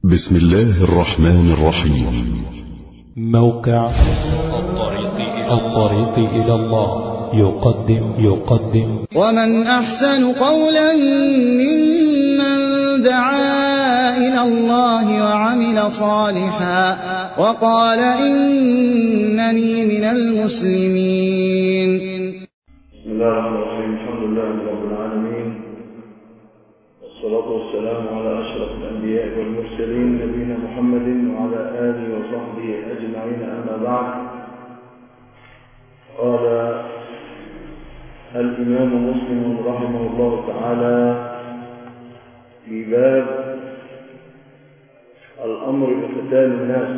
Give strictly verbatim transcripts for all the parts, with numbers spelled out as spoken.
بسم الله الرحمن الرحيم. موقع الطريق إلى, الطريق إلى الله يقدم يقدم ومن أحسن قولا ممن دعا إلى الله وعمل صالحا وقال إنني من المسلمين. بسم الله الرحمن الرحيم. الحمد لله رب العالمين، والصلاة والسلام على أشرف الأنبياء والمرسلين نبينا محمد وعلى آله وصحبه أجمعين، أما بعد. قال الإمام مسلم رحمه الله تعالى في باب الأمر بقتال الناس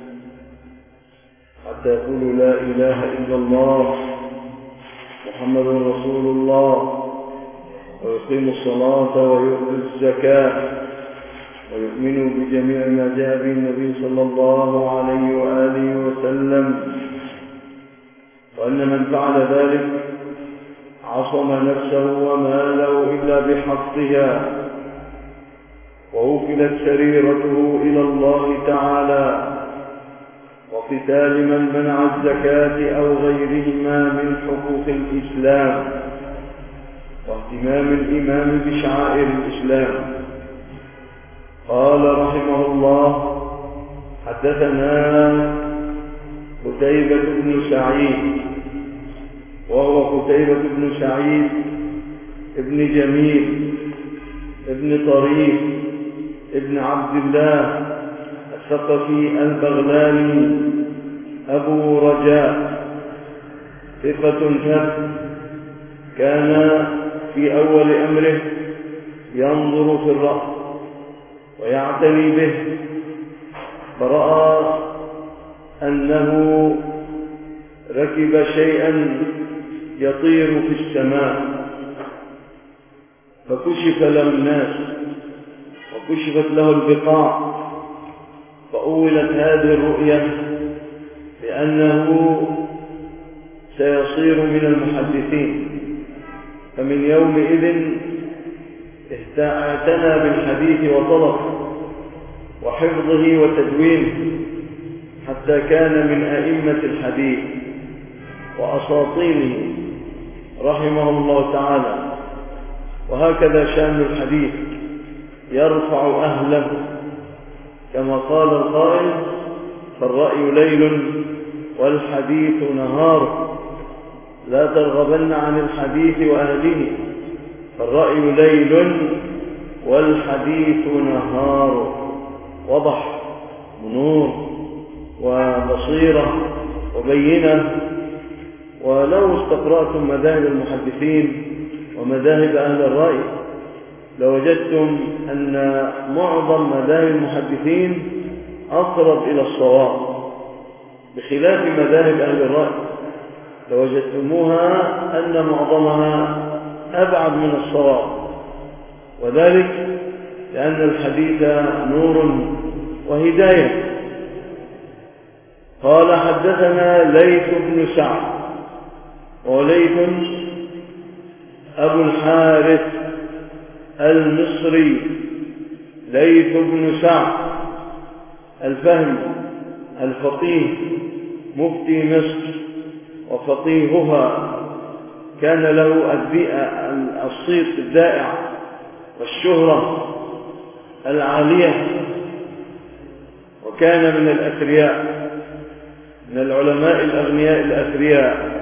حتى يقولوا لا إله إلا الله محمد رسول الله ويقيم الصلاة ويؤتي الزكاة ويؤمنوا بجميع ما جاء به النبي صلى الله عليه وآله وسلم، وأن من فعل ذلك عصم نفسه وماله إلا بحقها، ووكلت سريرته إلى الله تعالى. وقتال من منع الزكاة أو غيرهما من حقوق الإسلام، واهتمام الإمام بشعائر الإسلام. قال رحمه الله: حدثنا قتيبة بن سعيد، وهو قتيبة بن سعيد ابن جميل ابن طريف ابن عبد الله الثقفي البغلاني أبو رجاء، ثقة ثبت، كان في أول أمره ينظر في الرأس ويعتني به، فرأى أنه ركب شيئا يطير في السماء، فكشف له الناس وكشفت له البقاع، فأولت هذه الرؤية بأنه سيصير من المحدثين، فمن يومئذ اعتنى بالحديث وطلب وحفظه وتدوينه، حتى كان من أئمة الحديث وأساطينه رحمه الله تعالى. وهكذا شأن الحديث، يرفع أهله، كما قال القائل: فالرأي ليل والحديث نهار، لا ترغبن عن الحديث وأهله، فالرأي ليل والحديث نهار. وضح ونور وبصيرة وبينة. ولو استقرأتم مذاهب المحدثين ومذاهب أهل الرأي لوجدتم أن معظم مذاهب المحدثين أقرب إلى الصواب، بخلاف مذاهب أهل الرأي لوجدتموها أن معظمها أبعد من الصواب، وذلك لأن الحديث نور وهداية. قال: حدثنا ليث بن سعد، وليث أبو الحارث المصري، ليث بن سعد الفهمي الفقيه، مفتي مصر وفقيهها، كان له الصيت الدائع والشهرة العالية، وكان من الأثرياء، من العلماء الأغنياء الأثرياء.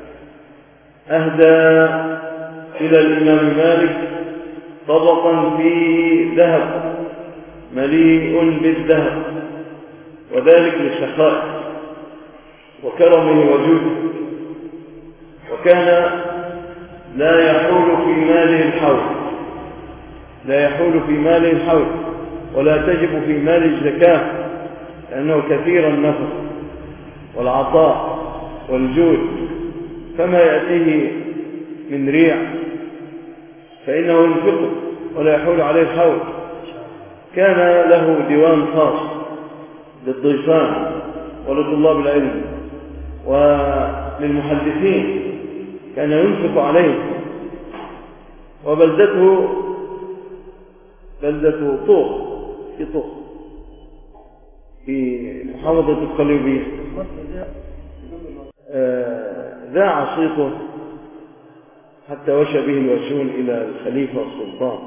أهدى إلى الإمام مالك طبقا فيه ذهب مليء بالذهب، وذلك لسخائه وكرمه وجوده، وكان لا يحول في ماله الحول، لا يحول في ماله الحول ولا تجب في مال الزكاة، لأنه كثير النفق والعطاء والجود، فما يأتيه من ريع فإنه ينفقه ولا يحول عليه الحول. كان له ديوان خاص للضيفان ولطلاب العلم وللمحدثين، كان ينفق عليه. وبلدته بلدة طوخ في طوخ، في محافظة القليوبية ذاع صيته حتى وشى به الواشون إلى الخليفة والسلطان،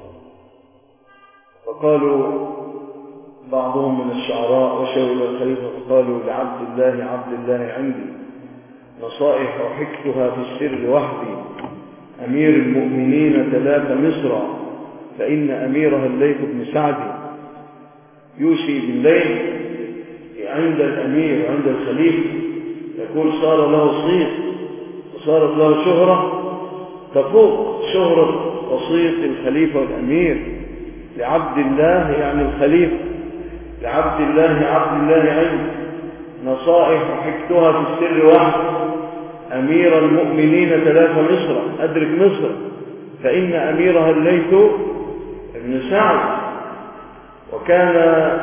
فقالوا بعضهم من الشعراء وشوا إلى الخليفة فقالوا لعبد الله عبد الله عندي نصائح وحكتها في السر وحدي، أمير المؤمنين تلاف مصر فإن أميرها الليث بن سعد، يوشي بالليل عند الأمير وعند الخليفة يقول صار له صيت وصارت له شهرة تفوق شهرة وصيت الخليفة والأمير. لعبد الله يعني الخليفة، لعبد الله عبد الله عندي نصائح وحكتها في السر وحدي، أمير المؤمنين تلاف مصر أدرك مصر فإن أميرها الليث بن سعد. وكان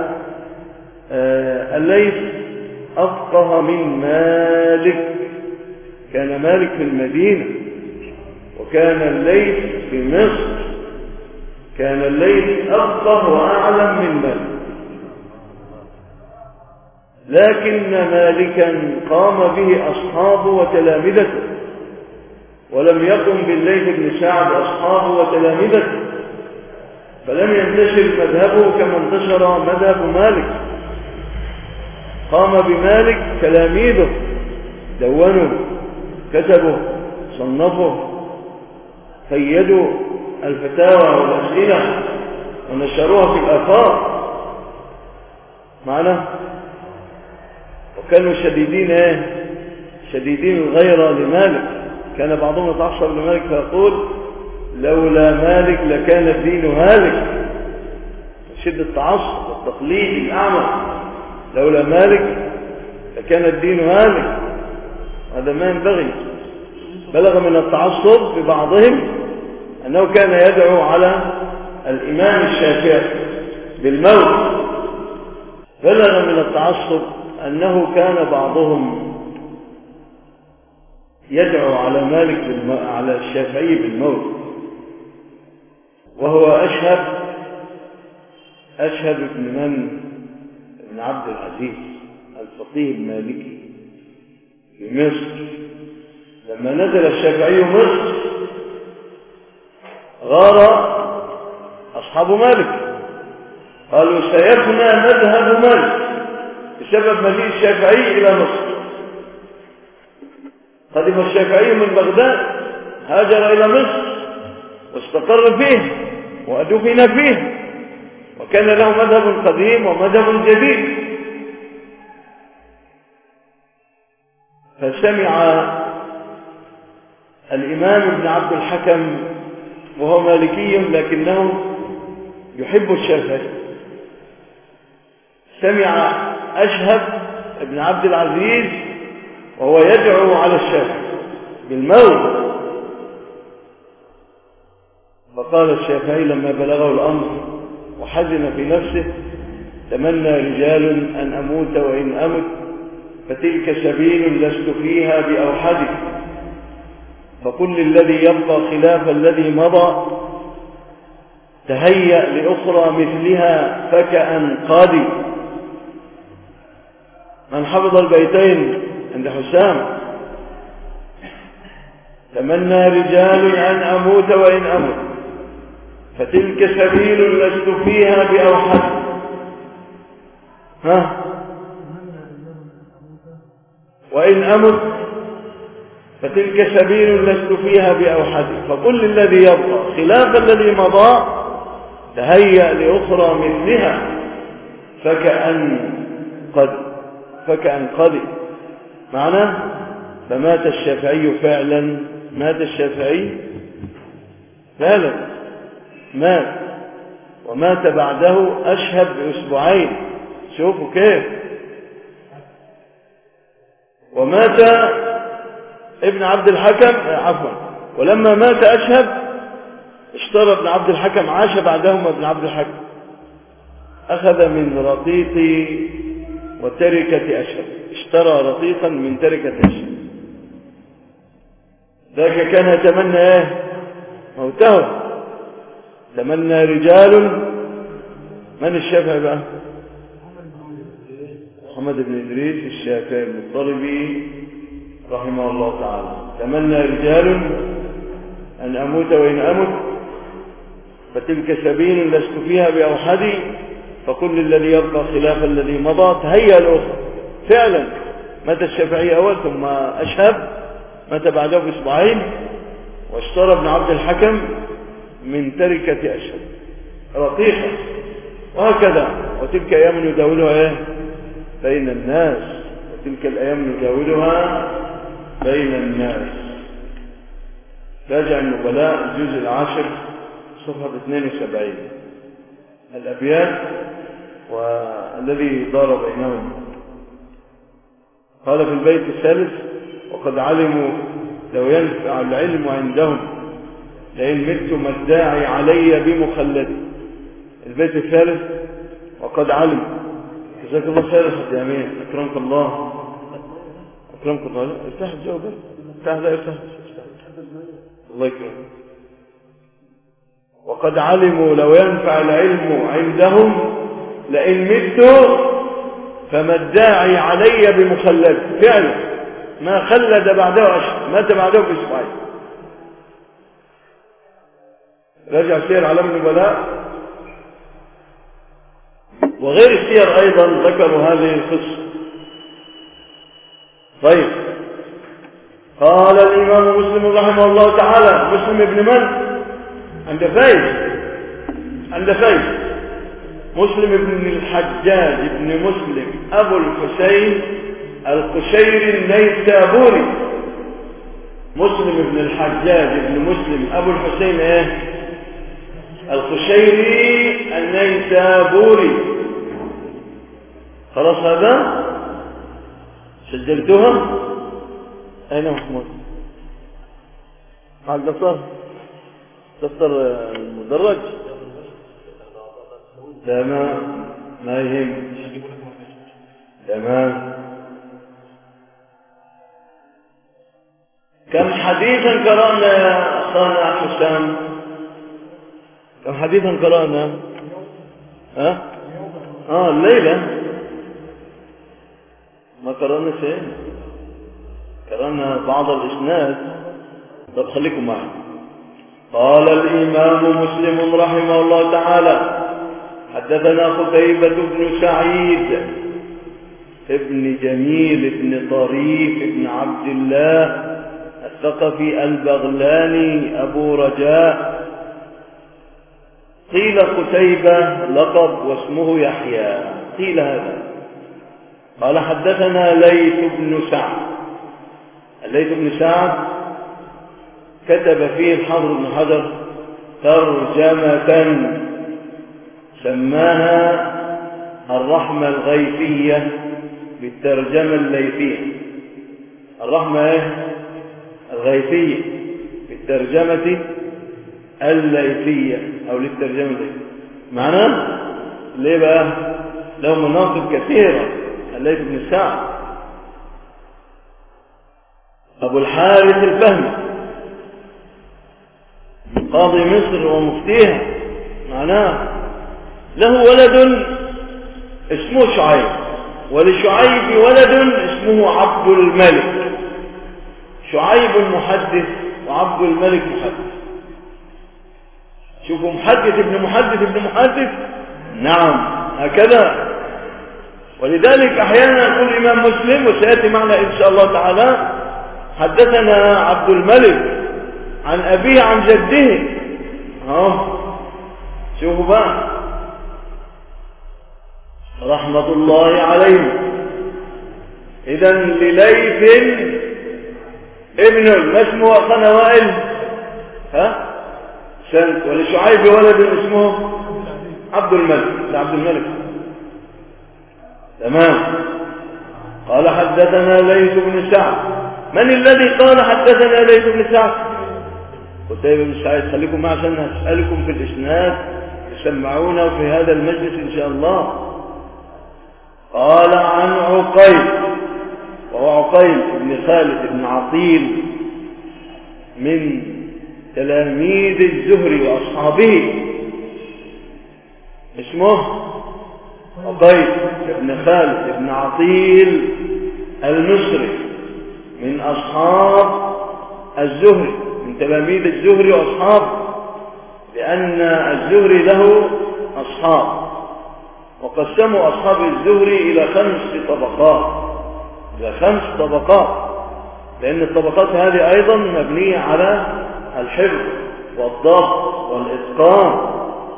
الليث أفقه من مالك، كان مالك في المدينة وكان الليث في مصر، كان الليث أفقه وأعلم من مالك، لكن مالكا قام به أصحابه وتلامذته ولم يقم بالليث بن سعد أصحابه وتلامذته، فلم ينتشر مذهبه كما انتشر مذهب مالك. قام بمالك تلاميذه دونوا كتبوا صنفوا قيدوا الفتاوى والأسئلة ونشروها في الآفاق معنا، وكانوا شديدين ايه شديدين الغيرة لمالك. كان بعضهم يتعصب لمالك فيقول لولا مالك لكان الدين هالك، شدة التعصب والتقليد الأعمى، لولا مالك لكان الدين هالك، هذا ما ينبغي. بلغ من التعصب في بعضهم أنه كان يدعو على الإمام الشافعي بالموت، بلغ من التعصب أنه كان بعضهم يدعو على مالك بالم... على الشافعي بالموت، وهو أشهب أشهب ابن من ابن عبد العزيز الفقيه المالكي في مصر. لما نزل الشافعي مصر غار أصحاب مالك، قالوا سيفنى مذهب مالك بسبب مجيء الشافعي إلى مصر. قدم الشافعي من بغداد هاجر إلى مصر واستقر فيه وأدفن فيه، وكان له مذهب قديم ومذهب جديد. فسمع الإمام ابن عبد الحكم وهو مالكي لكنه يحب الشافعي، سمع أشهب ابن عبد العزيز وهو يدعو على الشافعي بالموت، فقال الشافعي لما بلغه الأمر وحزن في نفسه تمنى رجال أن أموت وإن أمت فتلك سبيل لست فيها بأوحد، فقل للذي يبقى خلاف الذي مضى تهيأ لأخرى مثلها فكأن قادي. من حفظ البيتين عند حسام تمنى رجال أن أموت وإن أمت فتلك سبيل لست فيها بأوحد، ها وإن أمت فتلك سبيل لست فيها بأوحد، فقل للذي يبقى خلاف الذي مضى تهيأ لأخرى مثلها فكأن قد فكأن قد معناه. فمات الشافعي فعلا، مات الشافعي فعلا مات، ومات بعده أشهب بأسبوعين، شوفوا كيف. ومات ابن عبد الحكم عفوا ولما مات أشهب اشترى ابن عبد الحكم، عاش بعدهما ابن عبد الحكم، أخذ من رقيق وتركة أشهب، اشترى رقيقا من تركة أشهب. ذاك كان يتمنى ايه موته، تمنى رجال. من الشافعي بقى؟ محمد بن إدريس الشافعي المطلبي رحمه الله تعالى: تمنى رجال أن أموت وإن أمت فتلك سبيل لست فيها بأوحدي، فكل الذي يبقى خلاف الذي مضى تهيأ الأخرى. فعلا مات الشافعي أول ثم أشهب مات بعده بإصبعين، واشترى ابن عبد الحكم من تركة أشهب رقيقة، وهكذا. وتلك أيام نداولها إيه؟ بين الناس، وتلك الأيام نداولها بين الناس. راجع النبلاء الجزء العاشر صفحة اثنين وسبعين، الأبيات والذي دار بينهم. قال في البيت الثالث: وقد علموا لو ينفع العلم عندهم لئن مت ما الداعي علي بمخلدي. البيت الثالث: وقد علم. جزاك الله خير يا امين، اكرمك الله اكرمك الله. افتح الجواب، افتح لا افتح الله يكرمك. وقد علموا لو ينفع العلم عندهم لئن مت فما الداعي علي بمخلد. فعلا ما خلد بعده أشهر، مات بعده بإسبوعين. راجع سير علم النبلاء وغير السير أيضا ذكروا هذه القصة. طيب، قال الإمام مسلم رحمه الله تعالى: مسلم ابن من؟ عند فايز عند فايز مسلم ابن الحجاج ابن مسلم أبو الحسين القشيري النيسابوري. مسلم ابن الحجاج ابن مسلم أبو الحسين ايه؟ القشيري النيسابوري. خلاص هذا سجلتها. أين محمود؟ مع الدفتر دفتر المدرج. تمام، ما يهم. تمام. كم حديثا قرأنا يا أخانا حسام؟ كم حديثا قرأنا؟ ها؟ آه الليلة ما قرأنا شيء، قرأنا بعض الإسناد. طب خليكم معي. قال الإمام مسلم رحمه الله تعالى: حدثنا قتيبة بن سعيد ابن جميل ابن طريف ابن عبد الله الثقفي البغلاني أبو رجاء. قيل قتيبة لقب واسمه يحيى، قيل هذا. قال حدثنا ليث بن سعد. الليث بن سعد كتب فيه الحافظ بن حجر ترجمة سماها الرحمة الغيثية بالترجمة الليثية. الرحمة ايه؟ الغيثية بالترجمة الليثية أو للترجمة الليثية. معناه ليه بقى؟ له مناصب كثيرة. الليث بن سعد أبو الحارث الفهمي قاضي مصر ومفتيها. معناه له ولد اسمه شعيب، ولشعيب ولد اسمه عبد الملك. شعيب محدث وعبد الملك محدث. شوفوا، محدث ابن محدث ابن محدث. نعم هكذا. ولذلك أحيانا يقول الإمام مسلم، وسيأتي معنا إن شاء الله تعالى: حدثنا عبد الملك عن أبيه عن جده. أهو شوفوا بقى، رحمة الله عليه. إذن لليث ابن ما اسمه أخانا وائل؟ ها؟ سنت. ولشعيب ولد اسمه عبد الملك. ده عبد الملك. تمام. قال حدثنا ليث بن سعد. من الذي قال حدثنا ليث بن سعد؟ قتيبة بن سعيد. خليكم معي عشان هسألكم في الإسناد يسمعونه في هذا المجلس إن شاء الله. قال عن عقيل، وهو عقيل بن خالد بن عقيل من تلاميذ الزهري وأصحابه. اسمه عقيل بن خالد بن عطيل المصري من أصحاب الزهري، من تلاميذ الزهري وأصحاب، لأن الزهري له أصحاب، وقسموا أصحاب الزهري إلى خمس طبقات، إلى خمس طبقات، لأن الطبقات هذه أيضا مبنية على الحفظ والضبط والإتقان.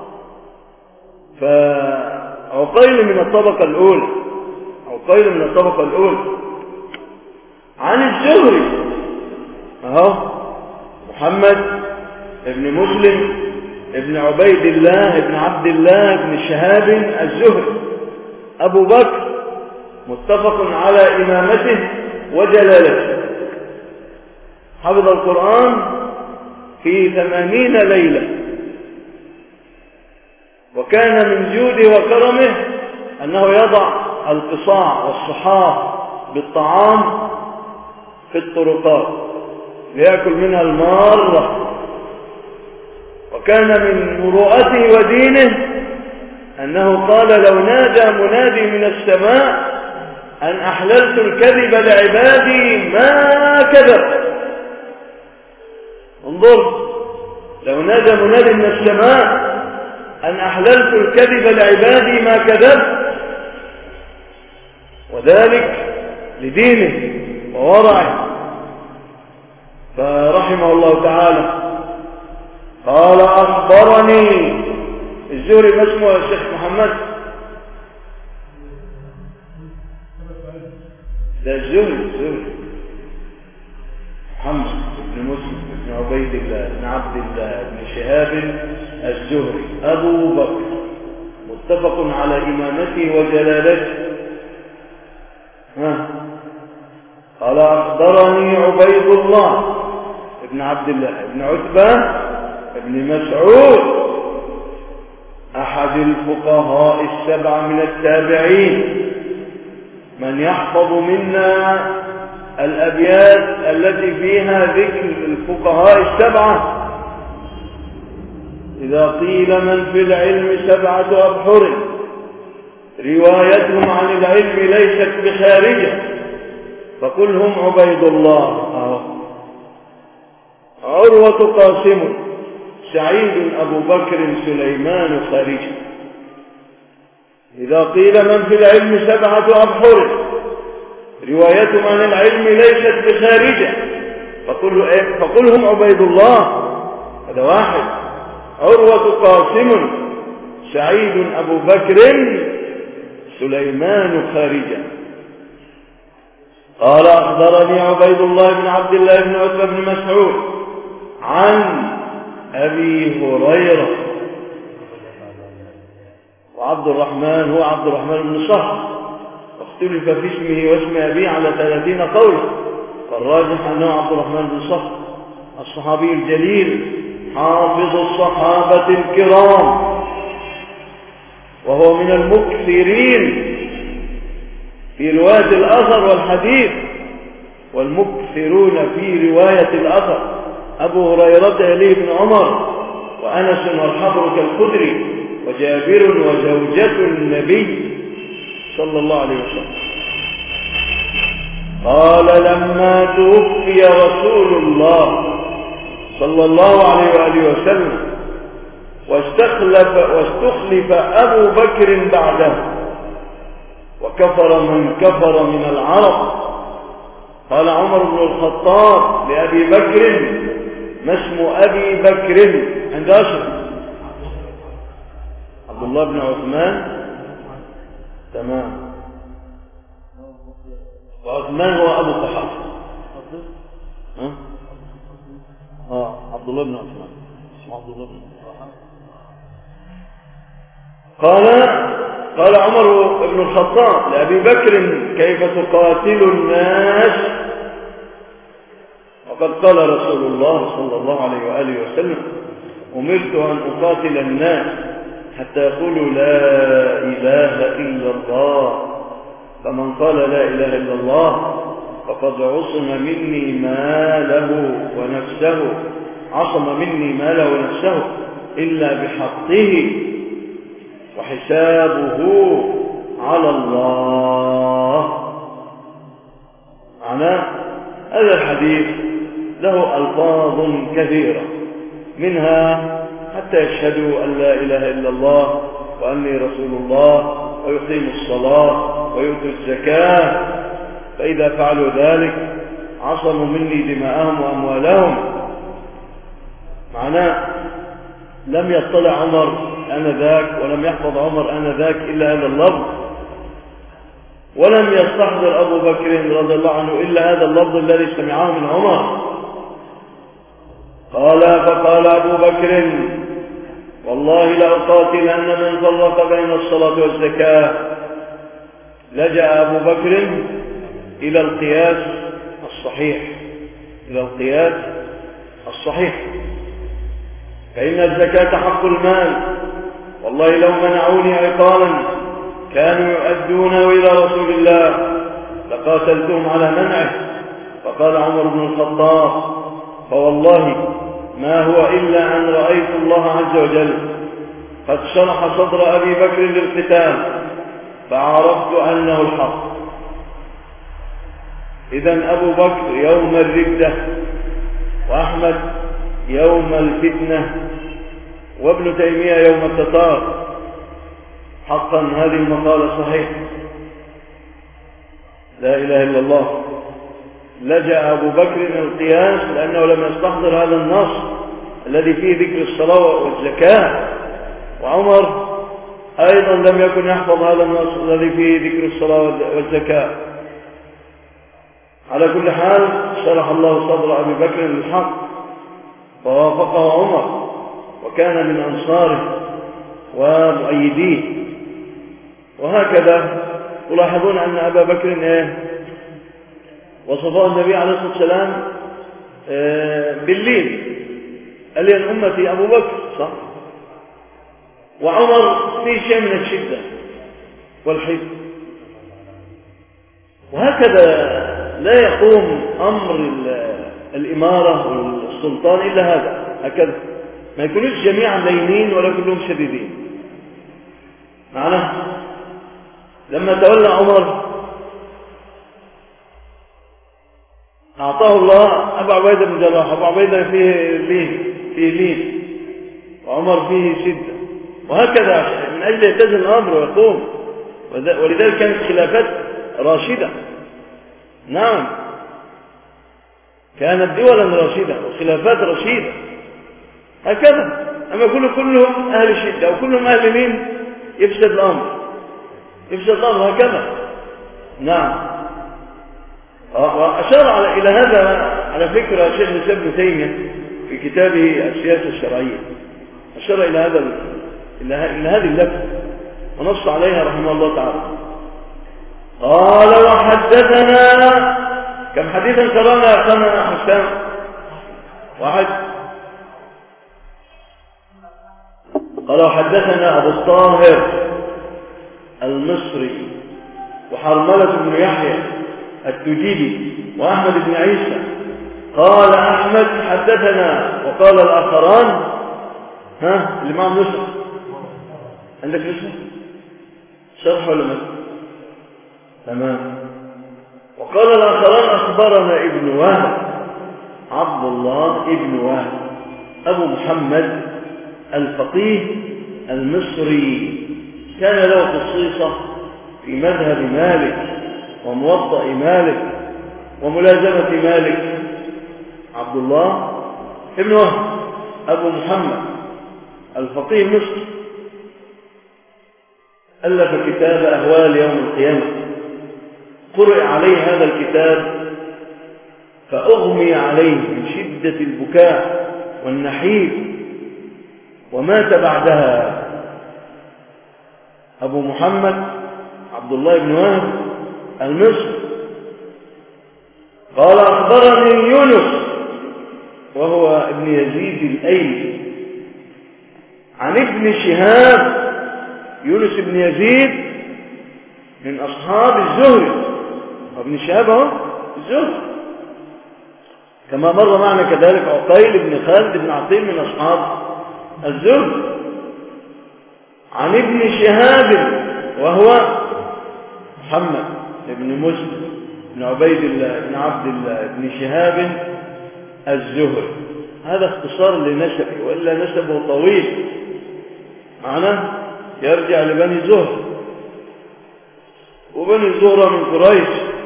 فعقيل من الطبقة الأولى، عقيل من الطبقة الأولى عن الزهري أهو محمد ابن مسلم ابن عبيد الله ابن عبد الله ابن شهاب الزهري أبو بكر، متفق على إمامته وجلالته، حفظ القرآن في ثمانين ليلة، وكان من جوده وكرمه أنه يضع القصاع والصحاف بالطعام في الطرقات ليأكل منها المارة. وكان من مروءته ودينه أنه قال لو نادى منادي من السماء أن أحللت الكذب لعبادي ما كذب. انظر، لو نادى منادي من السماء أن أحللت الكذب لعبادي ما كذب، وذلك لدينه وورعه. فرحمه الله تعالى قال أخبرني الزهري. ما اسمه يا شيخ محمد؟ ده الزهري، الزهري محمد بن مسلم بن عبيد الله بن عبد الله بن شهاب الزهري أبو بكر، متفق على إمامته وجلالته. ها قال أخبرني عبيد الله بن عبد الله بن عتبة بن مسعود أحد الفقهاء السبعة من التابعين، من يحفظ منا الأبيات التي فيها ذكر الفقهاء السبعة. إذا قيل من في العلم سبعة أبحر روايتهم عن العلم ليست بخارجة فقل هم عبيد الله أهو. عروة قاسم سعيد أبو بكر سليمان خارجة. إذا قيل من في العلم سبعة أبحر روايتهم عن العلم ليست بخارجة فقل, إيه؟ فقل هم عبيد الله. هذا واحد. عروة قاسم سعيد أبو بكر سليمان خارجة. قال أخبرني عبيد الله بن عبد الله بن عتبة بن مسعود عن أبي هريرة. وعبد الرحمن هو عبد الرحمن بن صخر، واختلف في اسمه واسم أبيه على ثلاثين قولا، فالراجح أنه عبد الرحمن بن صخر الصحابي الجليل حافظ الصحابة الكرام، وهو من المكثرين في رواية الأثر والحديث، والمكثرون في رواية الأثر أبو هريرة يليه بن عمر وأنس والحبر كالخدري وجابر وزوجة النبي صلى الله عليه وسلم. قال لما توفي رسول الله صلى الله عليه وآله وسلم واستخلف, واستخلف أبو بكر بعده وكفر من كفر من العرب، قال عمر بن الخطاب لأبي بكر ما اسم أبي بكر عند أشرف؟ عبد الله بن عثمان. تمام. وعثمان هو أبو قحافة. ها؟ آه عبد الله بن عثمان اسمه عبد الله بن عثمان. قال قال عمر بن الخطاب لأبي بكر كيف تقاتل الناس وقد قال رسول الله صلى الله عليه وآله وسلم أمرت أن أقاتل الناس حتى يقولوا لا إله إلا الله، فمن قال لا إله إلا الله فقد عصم مني ماله ونفسه عصم مني ماله ونفسه إلا بحقه وحسابه على الله. هذا الحديث له ألفاظ كثيرة، منها حتى يشهدوا أن لا إله إلا الله وأني رسول الله ويقيموا الصلاة ويؤتوا الزكاة، فإذا فعلوا ذلك عصموا مني دماءهم وأموالهم. معناه لم يطلع عمر آنذاك ولم يحفظ عمر آنذاك إلا هذا اللفظ، ولم يستحضر أبو بكر رضي الله عنه إلا هذا اللفظ الذي سمعه من عمر. قال فقال أبو بكر والله لأقاتلن من فرق بين الصلاة والزكاة. لجأ أبو بكر إلى القياس الصحيح إلى القياس الصحيح فإن الزكاة حق المال، والله لو منعوني عقالا كانوا يؤدونه إلى رسول الله لقاتلتهم على منعه. فقال عمر بن الخطاب فوالله ما هو إلا أن رأيت الله عز وجل قد شرح صدر أبي بكر للقتال فعرفت أنه الحق. إذن أبو بكر يوم الردة، وأحمد يوم الفتنة، وابن تيمية يوم التتار. حقا هذه المقالة صحيحة، لا إله إلا الله. لجأ أبو بكر إلى القياس لأنه لم يستحضر هذا النص الذي فيه ذكر الصلاة والزكاة، وعمر أيضا لم يكن يحفظ هذا النص الذي فيه ذكر الصلاة والزكاة. على كل حال شرح الله صدر أبي بكر للحق فوافقه عمر وكان من أنصاره ومؤيديه. وهكذا تلاحظون أن أبا بكر إيه؟ وصفه النبي عليه الصلاة والسلام باللين، قال لي أمتي أبو بكر، صح؟ وعمر فيه شيء من الشدة والحب. وهكذا لا يقوم أمر الإمارة والسلطان إلا هذا، هكذا ما يكونوش جميعا لينين ولا كلهم شديدين. معناه لما تولى عمر أعطاه الله أبو عبيدة بن جراح. أبو عبيدة فيه لين فيه لين وعمر فيه شدة، وهكذا من أجل يتزن الأمر ويقوم. ولذلك كانت خلافات راشدة. نعم كانت دولا راشدة وخلافات رشيدة هكذا. أما يكونوا كلهم أهل شدة أو كلهم أهل لين يفسد الأمر يفسد الأمر هكذا. نعم. وأشار على إلى هذا على فكرة شيخ الإسلام ابن تيمية في كتابه السياسة الشرعية، أشار إلى هذا إلى هذه اللفظة ونص عليها رحمه الله تعالى. قال وحدثنا كم حديثا قرانا يا أخانا حسام؟ واحد. قال وحدثنا أبو الطاهر المصري وحرملة بن يحيى التجيبي وأحمد بن عيسى. قال أحمد حدثنا، وقال الآخران ها اللي معهم نسخ. عندك نسخ شرح ولا مثل؟ تمام. وقال الآخران أخبرنا ابن وهب عبد الله ابن وهب أبو محمد الفقيه المصري، كان له خصيصة في مذهب مالك وموطأ مالك وملازمة مالك. عبد الله ابن وهب أبو محمد الفقيه المصري ألف كتاب أهوال يوم القيامة. قرئ عليه هذا الكتاب فأغمي عليه من شدة البكاء والنحيب ومات بعدها. أبو محمد عبد الله بن وهب المصري قال أخبرني يونس وهو ابن يزيد الأيلي عن ابن شهاب. يونس بن يزيد من أصحاب الزهري، وابن شهاب هو الزهري، كما مر معنا كذلك عقيل بن خالد بن عقيل من أصحاب الزهري. عن ابن شهاب وهو محمد بن مسلم بن عبيد الله بن عبد الله بن شهاب الزهري. هذا اختصار لنسبه، وإلا نسبه طويل معناه يرجع لبني زهر، وبني زهرة من قريش.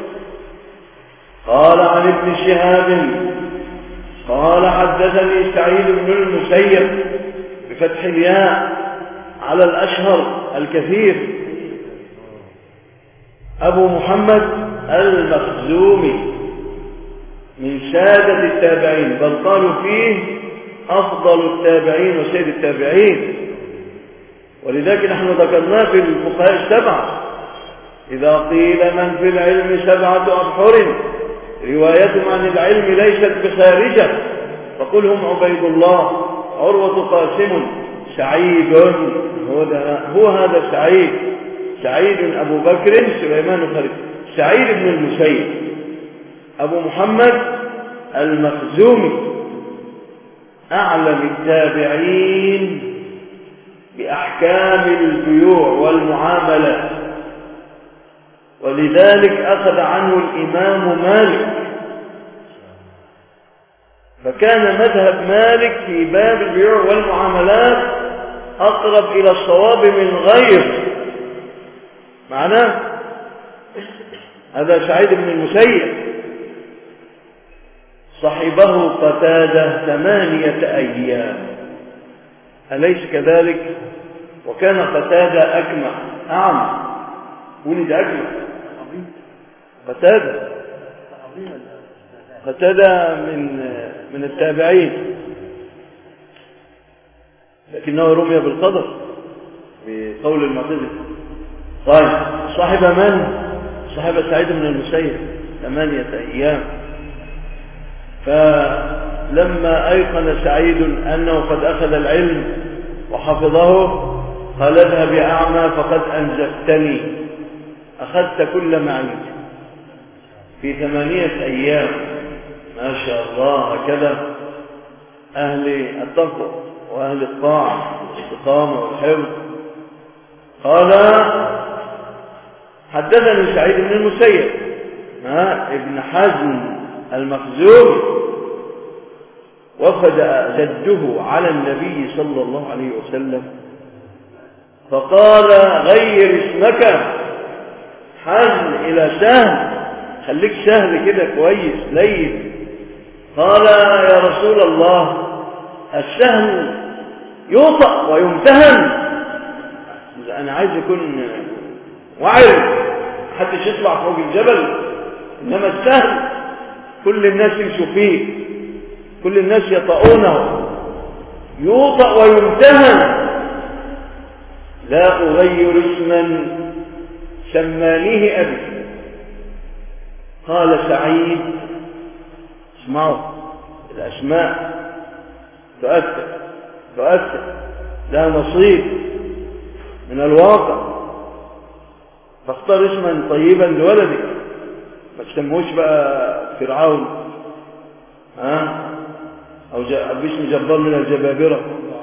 قال عن ابن شهاب قال حدثني سعيد بن المسيب بفتح الياء على الأشهر الكثير أبو محمد المخزومي من سادة التابعين، بل قالوا فيه أفضل التابعين وسيد التابعين، ولذلك نحن ذكرناه في الفقهاء السبعة: إذا قيل من في العلم سبعة أبحر روايتهم عن العلم ليست بخارجة فقل هم عبيد الله، عروة، قاسم، سعيد. هو, هو هذا سعيد، سعيد أبو بكر سليمان خالد، سعيد بن المسيب أبو محمد المخزومي أعلم التابعين بأحكام البيوع والمعاملات، ولذلك أخذ عنه الإمام مالك، فكان مذهب مالك في باب البيوع والمعاملات أقرب إلى الصواب من غير معناه. هذا سعيد بن المسيب صحبه قتادة ثمانية أيام، أليس كذلك؟ وكان قتادة أكمع أعمى، ولد أكمع قتادة قتادة من من التابعين، لكنه رمي بالقدر بقول المعتزلة. طيب صاحب من؟ صاحب سعيد بن المسيب ثمانية أيام. فلما أيقن سعيد أنه قد أخذ العلم وحفظه قال: اذهب يا أعمى فقد أنزفتني، أخذت كل ما عندي في ثمانية أيام. ما شاء الله، هكذا أهل التقوى وأهل الطاعة والاستقامة والحفظ. قال: حدثني سعيد بن المسيب ابن حزم المخزومي وفد جده على النبي صلى الله عليه وسلم فقال: غير اسمك حزم إلى سهل، خليك سهل كده كويس لين. قال: يا رسول الله السهل يوطأ ويمتهن، أنا عايز يكون وعر محدش يطلع فوق الجبل، إنما السهل كل الناس يمشوا فيه، كل الناس يطؤونه، يوطأ ويمتهن. لا أغير اسما سمانيه أبي. قال سعيد: اسمعوا، الأسماء تؤثر تؤثر لها نصيب من الواقع، فاختار اسما طيبا لولدك، ما تسموش بقى فرعون ها او باسم جبار من الجبابرة،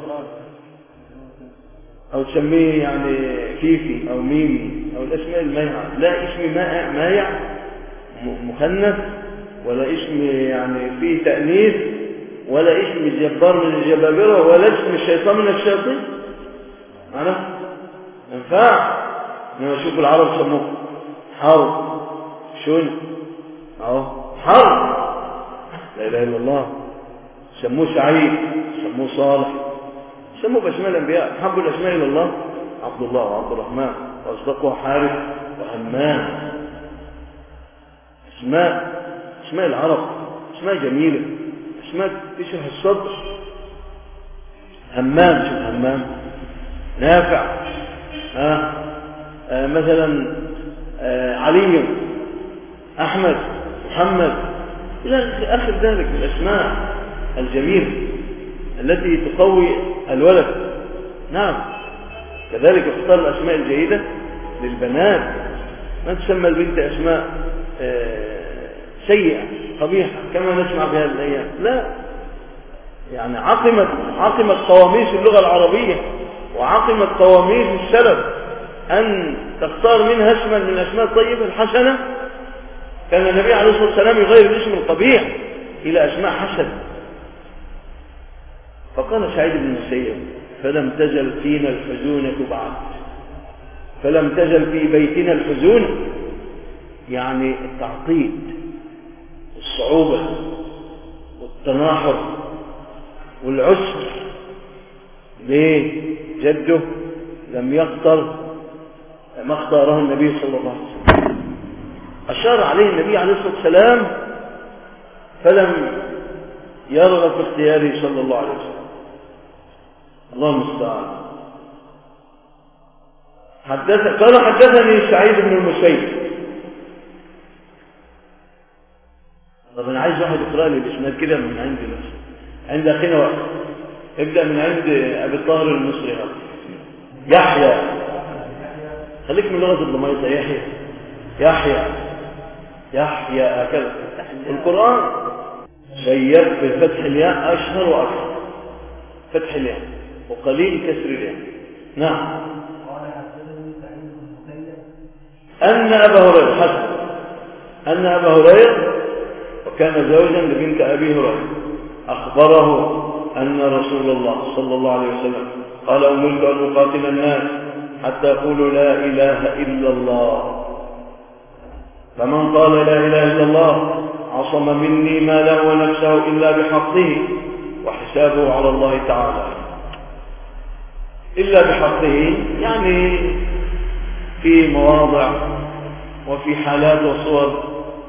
او تسميه يعني كيفي او ميمي او الاسماء المايعة. لا، اسم مائع مايع مخنث، ولا اسم يعني فيه تأنيث، ولا اسم جبار من الجبابرة، ولا اسم الشيطان من الشياطين. معنا ينفع. انما شوف العرب سموه حرب، شنو اهو حرب، لا اله الا الله. سموه سعيد، سموه صالح، سموه باسماء الانبياء. حب الاسماء الى الله عبد الله وعبد الرحمن، واصدقها حارث وهمام. اسماء اسماء العرب اسماء جميله، اسماء تشرح الصدر. همام، شوف همام. نافع، ها آه مثلا آه علي، احمد، محمد، الى اخر ذلك من الاسماء الجميله التي تقوي الولد. نعم، كذلك اختار الاسماء الجيده للبنات، ما تسمى البنت اسماء آه سيئه قبيحه كما نسمع في هذه الايام. لا، يعني عقمت عقمت قواميس اللغه العربيه وعقمت قواميس السلف أن تختار منها اسما من الأسماء الطيبة الحسنة كان النبي عليه الصلاة والسلام يغير الاسم القبيح إلى أسماء حسن. فقال سعيد بن المسيب فلم تزل فينا الحزونة بعد، فلم تزل في بيتنا الحزونة، يعني التعقيد والصعوبة والتناحر والعسر. ليه؟ جده لم يختر ما اختاره النبي صلى الله عليه وسلم، أشار عليه النبي عليه الصلاة والسلام فلم يرغب في اختياره صلى الله عليه وسلم. الله المستعان. حدث قال حدثني سعيد بن المسيب. طب انا عايز واحد يقرا لي الاسناد كده من عند نفسه، عند اخينا وقت. ابدا من عند ابي الطاهر المصري هذا يحيى، خليك من لغه الضميطه. يحيى يحيى يحيى هكذا. القران شيء بفتح الياء اشهر واكثر، فتح الياء وقليل كسر الياء. نعم. أن أبا هريرة حسن أن أبا هريرة وكان زوجا لبنت أبي هريرة أخبره أن رسول الله صلى الله عليه وسلم قال أمرت أن أقاتل الناس حتى يقولوا لا إله إلا الله، فمن قال لا إله إلا الله عصم مني ماله ونفسه إلا بحقه وحسابه على الله تعالى. إلا بحقه يعني في مواضع وفي حالات وصور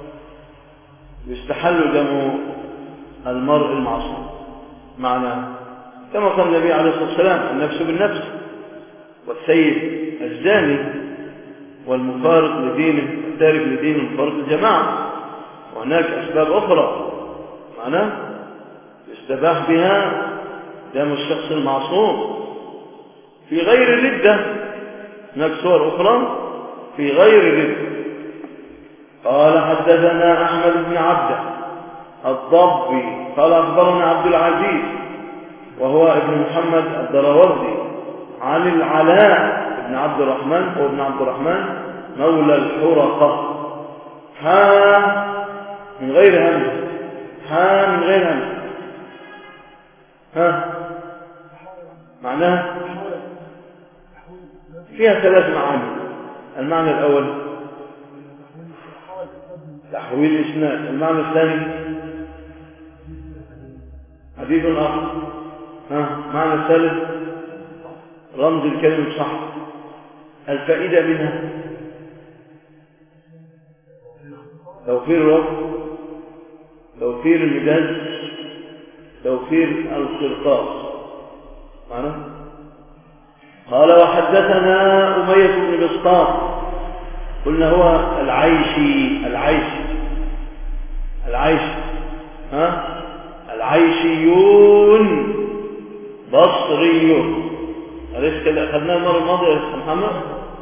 يستحل دم المرء المعصوم. معنى كما قال النبي عليه الصلاة والسلام النفس بالنفس، والسيد الزاني، والمفارق لدينه والتارك لدينه مفارق الجماعة. وهناك أسباب أخرى معنى يستباح بها دم الشخص المعصوم في غير الردة. هناك صور أخرى في غير الردة. قال حدثنا أحمد بن عبده الضبي قال أخبرنا عبد العزيز وهو ابن محمد الدراوردي عن العلاء بن عبد الرحمن هو ابن عبد الرحمن مولى الحرقة ها من غير همزة، ها من غير همزة، ها معناها فيها ثلاث معاني. المعنى الأول تحويل الإسناد، المعنى الثاني حديث آخر، ها المعنى الثالث رمز الكلمة صح. الفائدة منها توفير الربط، توفير المداد، توفير القرطاس. معنى قال وحدثنا أمية بن بسطام قلنا هو العيشي العيشي العيشي ها العيشيون بصريون، أليس كده أخذناه المرة الماضية يا أستاذ محمد؟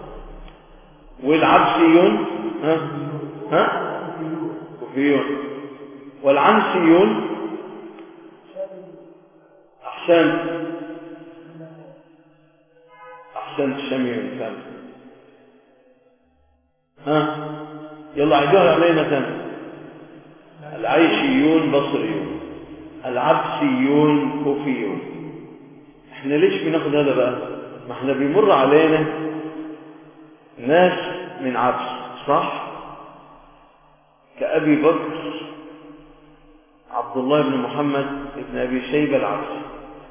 والعبسيون ها ها كوفيون، والعنسيون أحسن أحسن الشاميون كان. ها يلا عيدوها علينا ثاني. العيشيون بصريون، العبسيون كوفيون. احنا ليش بناخد هذا بقى؟ ما احنا بيمر علينا ناس من عبس صح، كأبي بكر عبد الله بن محمد بن أبي شيبة العبسي،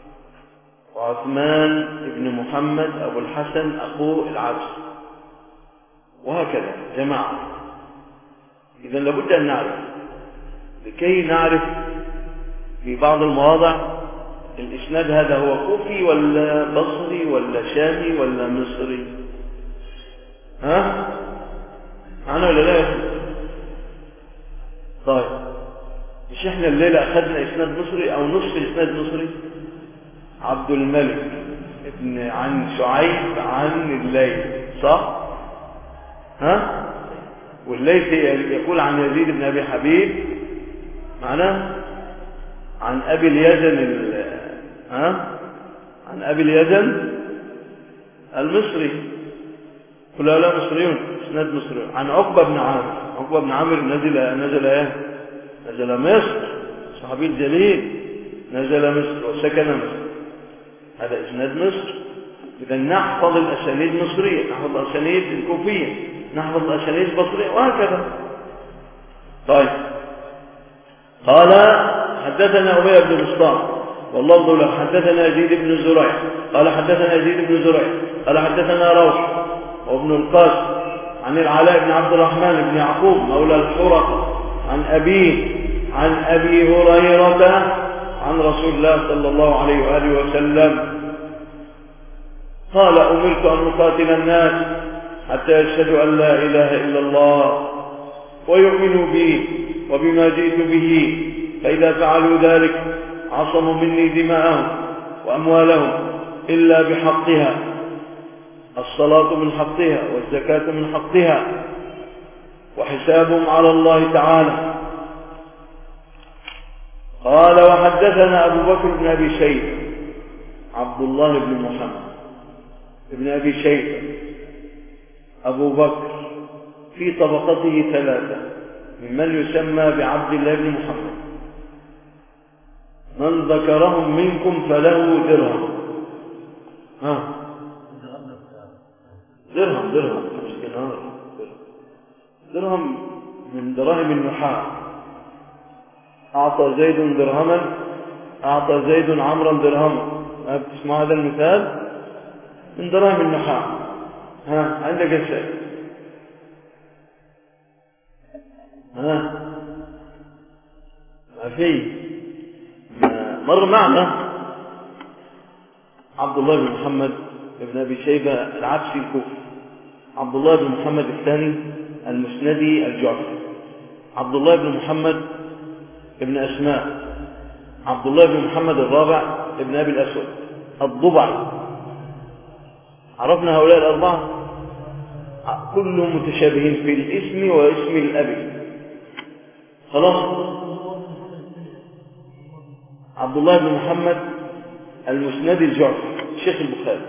وعثمان بن محمد أبو الحسن أخوه العبسي، وهكذا جماعة. إذن لابد أن نعرف لكي نعرف في بعض المواضع الإسناد هذا هو كوفي ولا بصري ولا شامي ولا مصري. ها معنا ولا لا؟ طيب مش احنا الليلة أخذنا إسناد مصري أو نصف إسناد مصري؟ عبد الملك ابن عن شعيب عن الليث صح؟ ها والليث يقول عن يزيد بن أبي حبيب معناه عن أبي اليزن ها عن أبي اليزن المصري كلها لا مصريون، اسناد مصريون. عن عقبة بن عامر، عقبة بن عامر نزل نزل ايه؟ نزل مصر، صحابي الجليل، نزل مصر وسكن مصر، هذا اسناد مصر. إذا نحفظ الأسانيد المصرية، نحفظ الأسانيد الكوفية، نحفظ الأسانيد البصرية وهكذا. طيب قال حدثنا أبي بن بسطام والله له حدثنا يزيد بن زريع قال حدثنا يزيد بن زريع قال حدثنا روح وابن القاسم عن العلاء بن عبد الرحمن بن يعقوب مولى الحرقة عن أبيه عن أبي هريرة عن رسول الله صلى الله عليه وآله وسلم قال أمرت أن أقاتل الناس حتى يشهدوا أن لا إله إلا الله ويؤمنوا بي وبما جئت به، فإذا فعلوا ذلك عصموا مني دماءهم وأموالهم إلا بحقها، الصلاة من حقها والزكاة من حقها، وحسابهم على الله تعالى. قال وحدثنا أبو بكر بن أبي شيبة عبد الله بن محمد ابن أبي شيبة أبو بكر في طبقته ثلاثة ممن يسمى بعبد الله بن محمد، من ذكرهم منكم فله درهم. ها درهم درهم مش دينار، درهم من دراهم النحاة. أعطى زيد درهما، أعطى زيد عمرا درهما. ما بتسمع هذا المثال؟ من دراهم النحاة. ها عندك الشيء؟ ها ما في مر معنا عبد الله بن محمد ابن أبي شيبة العبسي الكوفي، عبد الله بن محمد الثاني المسندي الجعفي، عبد الله بن محمد ابن أسماء، عبد الله بن محمد الرابع ابن أبي الأسود الضبعي. عرفنا هؤلاء الأربعة كلهم متشابهين في الاسم واسم الأب. خلاص. عبد الله بن محمد المسندي الجعفي شيخ البخاري.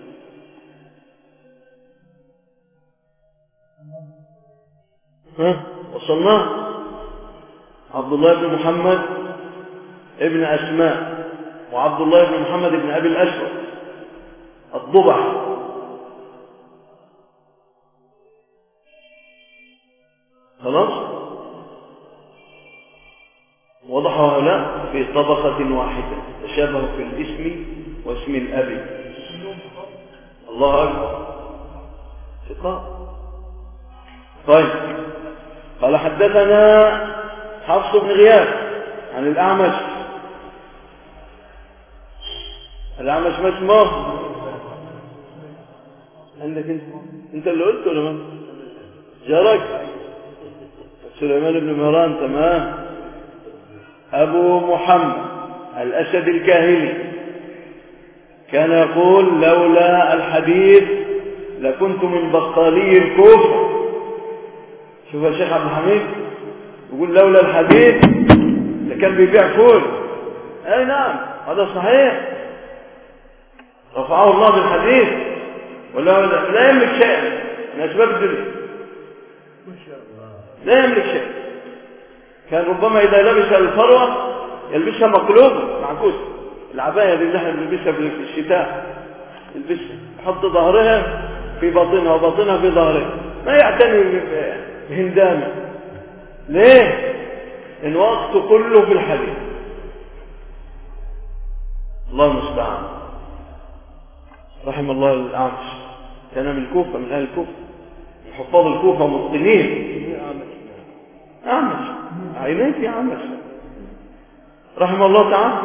ها وصلنا. عبد الله بن محمد ابن أسماء وعبد الله بن محمد ابن أبي الأسود الضبع. خلاص. وضحوا هؤلاء في طبقة واحدة تشابهوا في الاسم واسم الأب. الله أكبر. ثقة. طيب قال حدثنا حفص بن غياث عن الأعمش. الأعمش ما اسمه؟ عندك انت انت اللي قلته ولا ما؟ جارك سليمان بن مهران. تمام. أبو محمد الأسد الكاهلي كان يقول لولا الحديث لكنت من بطالي الكوفة. شوف يا شيخ عبد الحميد يقول لولا الحديث لكان بيبيع فول. اي نعم هذا صحيح، رفعه الله بالحديث ولا لا يملك شيء من أسباب الدنيا، لا يملك شيء. كان ربما إذا لبس الفروة يلبسها مقلوبة معكوسة. العباية دي اللي احنا بنلبسها في الشتاء يلبسها يحط ظهرها في باطنها وباطنها في ظهرها، ما يعتني بهندامه. ليه؟ إن وقته كله في الحديث. الله المستعان. رحم الله الأعمش كان من الكوفة، من أهل الكوفة، من حفاظ الكوفة متقنين. أعمش عينيه في عمش رحم الله تعالى.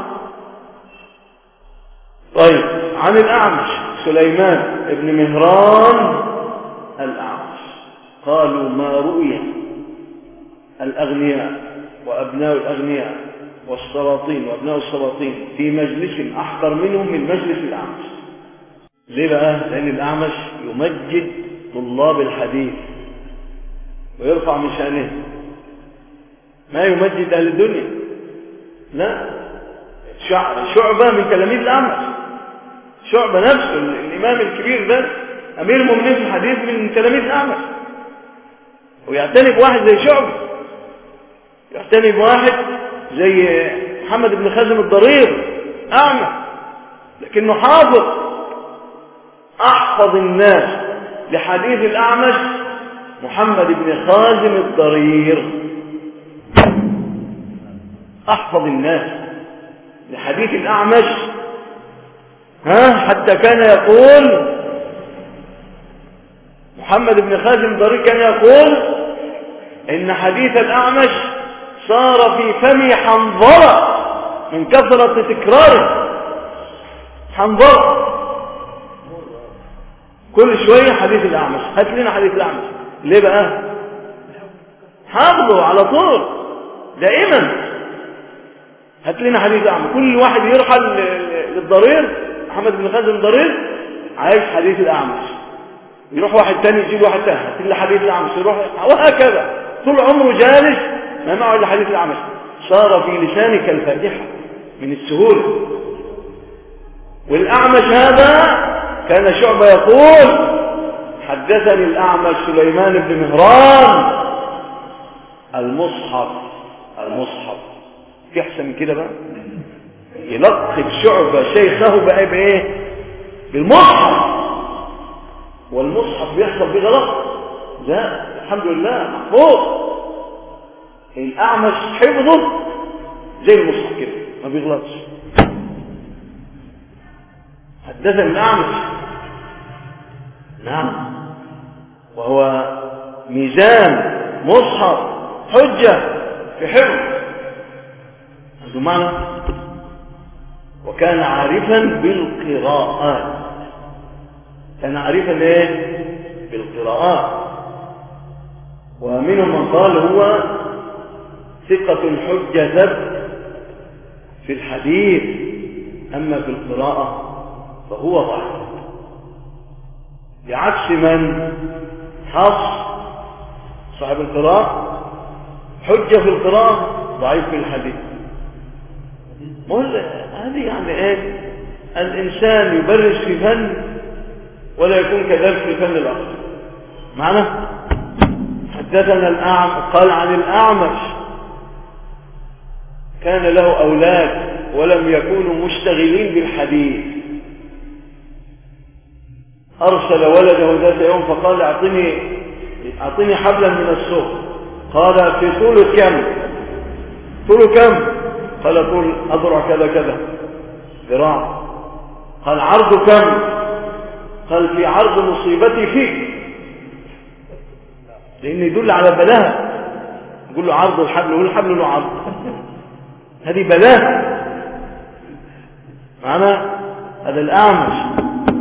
طيب عن الأعمش سليمان ابن مهران الأعمش قالوا ما رؤي الأغنياء وأبناء الأغنياء والسلاطين وأبناء السلاطين في مجلس أحقر منهم من مجلس الأعمش. ليه بقى؟ لأن الأعمش يمجد طلاب الحديث ويرفع من شأنه، ما يمجد أهل الدنيا. لا، شعبة من تلاميذ الأعمش، شعبة نفسه الإمام الكبير ده أمير المؤمنين في الحديث من تلاميذ الأعمش، ويعتني بواحد زي شعبة، يعتني بواحد زي محمد بن خازم الضرير أعمى لكنه حافظ. أحفظ الناس لحديث الأعمش محمد بن خازم الضرير، أحفظ الناس لحديث الأعمش. ها حتى كان يقول محمد بن خازم الضرير كان يقول إن حديث الأعمش صار في فمي حنظلة من كثرة تكراره. حنظلة كل شوية حديث الأعمش، هات لنا حديث الأعمش. ليه بقى؟ حافظه على طول دائما، هات لنا حديث الأعمش. كل واحد يرحل للضرير محمد بن خازم الضرير عايش حديث الأعمش، يروح واحد تاني يجيب واحد تاني هات لنا حديث الأعمش، يروح وهكذا طول عمره جالس ما معه إلا حديث الأعمش. صار في لسانك الفاتحة من السهولة. والأعمش هذا كان شعبة يقول حدثني الأعمش سليمان بن مهران المصحف. المصحف في أحسن من كده بقى؟ يلقب شعبة شيخه بقى بإيه؟ بالمصحف. والمصحف بيحصل فيه غلط؟ لا الحمد لله محفوظ. الأعمش حفظه زي المصحف كده ما بيغلطش. حدثني الأعمش نعم، وهو ميزان مصحف حجة في حفظ عنده معنى. وكان عارفا بالقراءات، كان عارفا ايه؟ بالقراءات. ومنهم من قال هو ثقة حجة في الحديث، أما في القراءة فهو ضعيف، بعكس من حفص صاحب القراءة حجة في القراءة ضعيف في الحديث. هذه يعني ايه؟ الإنسان يبرز في فن ولا يكون كذلك في الفن الآخر. معنا حدثنا الأعمش قال عن الأعمش كان له أولاد ولم يكونوا مشتغلين بالحديث، أرسل ولده ذات يوم فقال أعطني أعطني حبلا من السوق. قال في طول كم؟ طول كم؟ قال طول أذرع كذا كذا ذراع. قال عرض كم؟ قال في عرض مصيبتي فيك، لأنه يدل على بلاها. يقول له عرض الحبل والحبل له عرض، هذه بلاها. معنا هذا الأعمش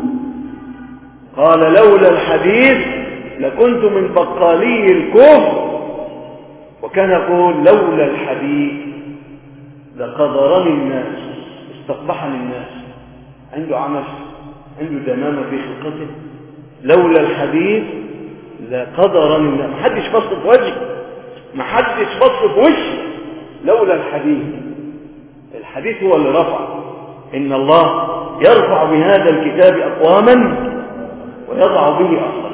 قال لولا الحديث لكنت من بقالي الكفر. وكان يقول لولا الحديث لقدرني الناس، استقبحني الناس. عنده عمش، عنده دمامة في خلقته. لولا الحديث لقدرني الناس، ما حدش بص في وجهي، ما حدش بص في وشي لولا الحديث. الحديث هو اللي رفع. إن الله يرفع بهذا الكتاب أقواما ويضع به آخرين.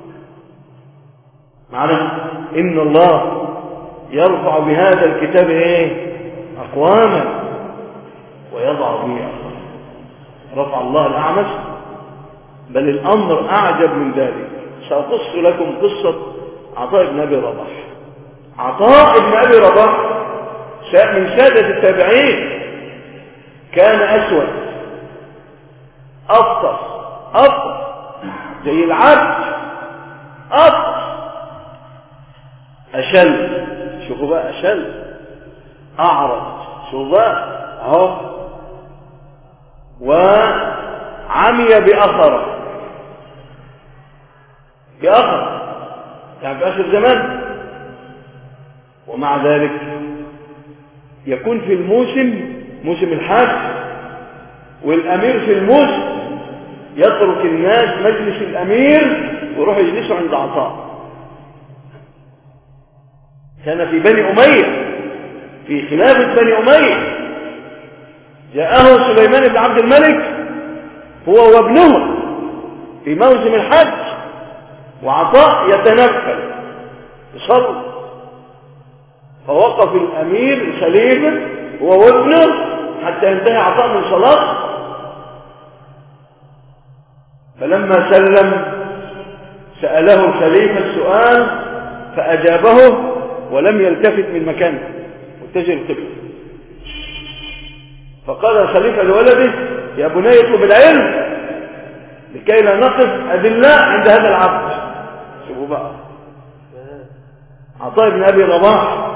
معنى إن الله يرفع بهذا الكتاب إيه؟ أقواما ويضع به آخرين. رفع الله الأعمش، بل الأمر أعجب من ذلك. سأقص لكم قصة عطاء بن أبي رباح. عطاء بن أبي رباح من سادة التابعين، كان أسود أفطر أفطر زي العبد أفطر، أشل، شوفوا بقى أشل، أعرض، شوفوا بقى أهو، وعمي بأخرة، بأخرة يعني في آخر زمان. ومع ذلك يكون في الموسم، موسم الحج، والأمير في الموسم يترك الناس مجلس الأمير ويروح يجلسوا عند عطاء. كان في بني أمية، في خلافة بني أمية، جاءه سليمان بن عبد الملك هو وابنه في موسم الحج، وعطاء يتنفل يصلي. فوقف الأمير الخليفة هو وابنه حتى ينتهي عطاء من صلاة. فلما سلم سأله الخليفة السؤال فأجابه ولم يلتفت من مكانه واتجه القبلة. فقال الخليفة لولده: يا بني اطلب العلم لكي لا نقف أذلاء عند هذا العبد. شوفوا بقى عطاء بن أبي رباح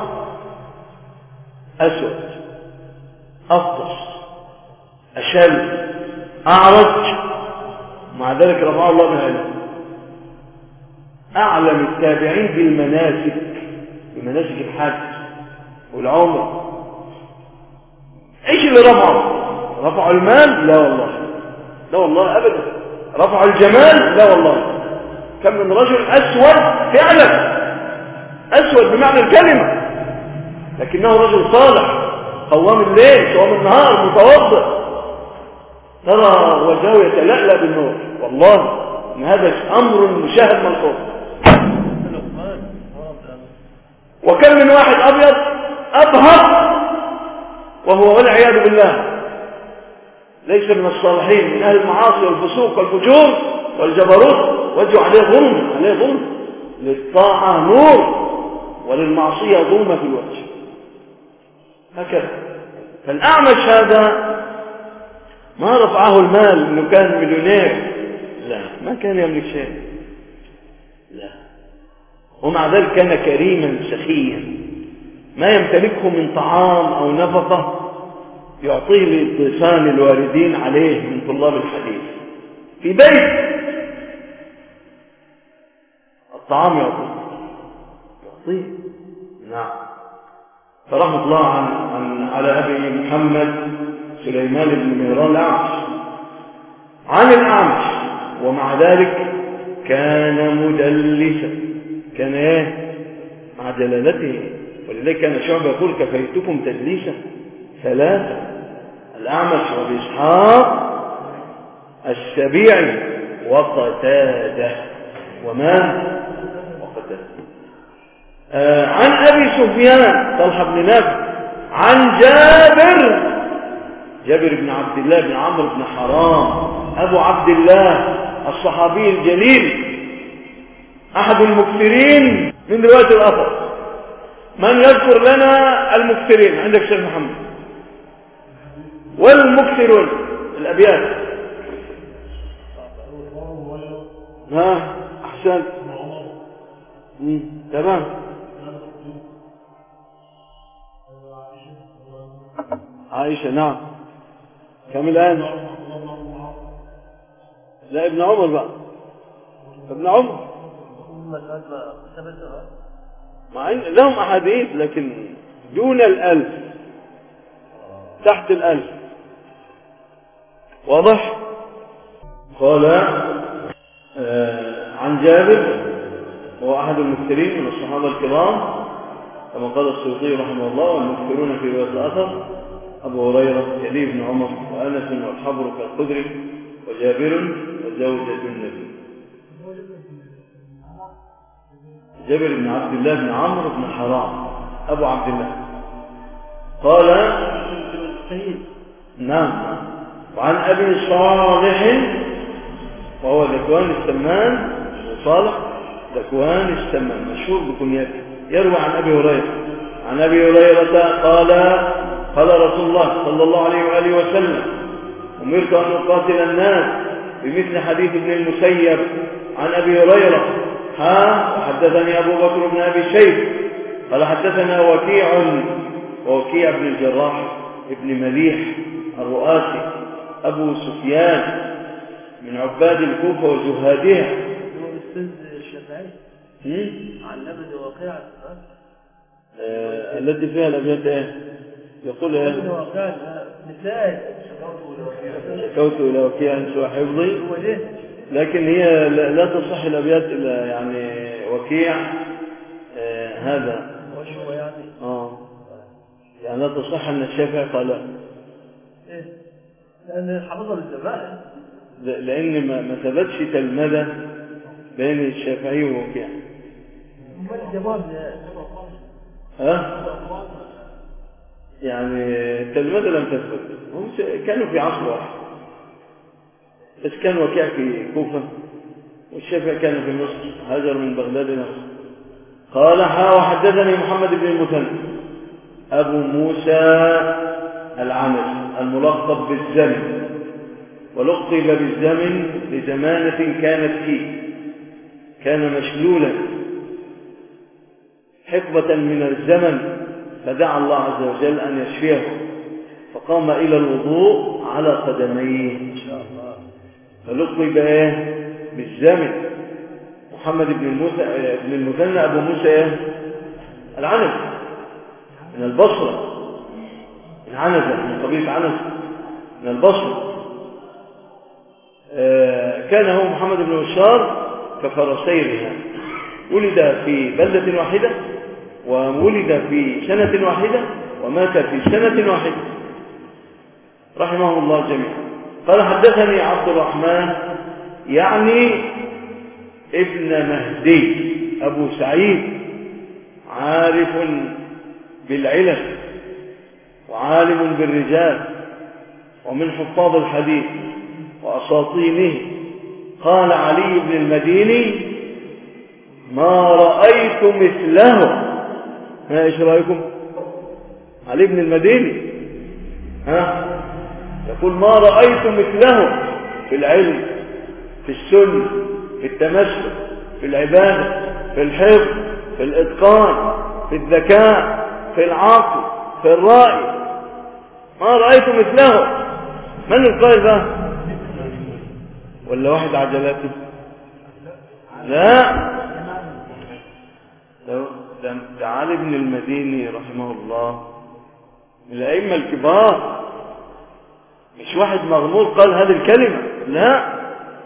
أسود أفضل أشل أعرج، مع ذلك رفعه الله بالعلم. أعلم التابعين بالمناسك، بمناسك الحج والعمر. ايش اللي رفعه؟ رفعوا المال؟ لا والله، لا والله أبدا. رفعوا الجمال؟ لا والله. كم من رجل أسود فعلا، أسود بمعنى الكلمة، لكنه رجل صالح قوام الليل قوام النهار متوضئ، ترى وجهه يتلألأ بالنور. والله إن هذا أمر مشاهد ملحوظ. وكم من واحد أبيض أبهر وهو والعياذ بالله ليس من الصالحين، من أهل المعاصي والفسوق والفجور والجبروت، وجهه عليه ظلم، عليه ظلم. للطاعة نور وللمعصية ظلمة في الوجه. هكذا. فالأعمش هذا ما رفعه المال إنه كان مليونير، لا، ما كان يملك شيء، لا، ومع ذلك كان كريما سخيا، ما يمتلكه من طعام أو نفقة يعطيه للضيفان الواردين عليه من طلاب الحديث في بيت. الطعام يعطيه يعطيه نعم. فرحمة الله عن, عن على أبي محمد سليمان بن مهران الأعمش عن الأعمش، ومع ذلك كان مدلسا، كان ايه مع جلالته. ولذلك كان شعب يقول: كفيتكم تدليسا ثلاثة: الأعمش وأبي إسحاق السبيعي وقتادة. وما وقتادة. آه عن أبي سفيان طلحة بن نافع عن جابر جابر بن عبد الله بن عمرو بن حرام أبو عبد الله الصحابي الجليل أحد المكثرين من رواية الأثر. من يذكر لنا المكثرين؟ عندك شيخ محمد. والمكثرون الأبيات. ها أحسن. تمام. عائشة نعم. كم الآن؟ لا ابن عمر بقى. ابن عمر مع ان لهم احاديث لكن دون الالف، تحت الالف. واضح؟ قال آه عن جابر هو احد المكثرين من الصحابه الكرام كما قال السيوطي رحمه الله: والمكثرون في روايه الاثر ابو هريره يلي بن عمر وانس والحبر كالخدري وجابر وزوجة النبي. جابر بن عبد الله بن عمرو بن حرام أبو عبد الله قال نعم. وعن أبي صالح وهو ذكوان السمان، وصالح ذكوان السمان مشهور بكنيته، يروي عن أبي هريرة عن أبي هريرة قال: قال رسول الله صلى الله عليه وآله وسلم: أمرت أن أقاتل الناس بمثل حديث ابن المسيب عن أبي هريرة. ها وحدثني أبو بكر بن أبي شيب قال حدثنا وكيع ووكيع بن الجراح ابن مليح الرؤاسي أبو سفيان من عباد الكوفة وزهادها. هو الأستاذ الشافعي عن نبذ وقيع آه التي فيها الأبيات ايه يقول ايه؟ شكوت إلى وكيع سوى حفظي، لكن هي لا تصح الأبيات إلا يعني وكيع آه هذا وشو يعني اه يعني لا تصح أن الشافعي قال إيه؟ لأن حفظها للزمان. لأن ما ما ثبتش تلمذة بين الشافعي ووكيع. ها؟ يعني التلمذة لم تثبت، هم كانوا في عصر واحد، بس كان وكيع في كوفة والشافعي كان في مصر، هاجر من بغداد إلى مصر. قال ها وحدثني محمد بن المثنى أبو موسى العنزي الملقب بالزمن، ولقب بالزمن لزمانة كانت فيه، كان مشلولا حقبة من الزمن، فدعا الله عز وجل أن يشفيه، فقام إلى الوضوء على قدميه إن شاء الله، فلقب إيه بالزمن. محمد بن المثنى بن المثنى أبو موسى العنزي من البصرة، من عنزة، من قبيلة عنزة من البصرة. كان هو محمد بن بشار كفرسي رهان، ولد في بلدة واحدة وولد في سنة واحدة ومات في سنة واحدة رحمه الله جميعا. قال حدثني عبد الرحمن يعني ابن مهدي أبو سعيد، عارف بالعلم وعالم بالرجال ومن حفاظ الحديث وأساطينه. قال علي بن المديني ما رأيت مثله. ها ايش رأيكم؟ علي بن المديني ها يقول ما رأيت مثله في العلم، في السنة، في التمسك، في العبادة، في الحفظ، في الإتقان، في الذكاء، في العقل، في الرأي، ما رأيت مثله. من القائل بقى؟ ولا واحد عجلاته؟ لا، ده علي بن المديني رحمه الله من الأئمة الكبار، مش واحد مغمور قال هذه الكلمة، لا،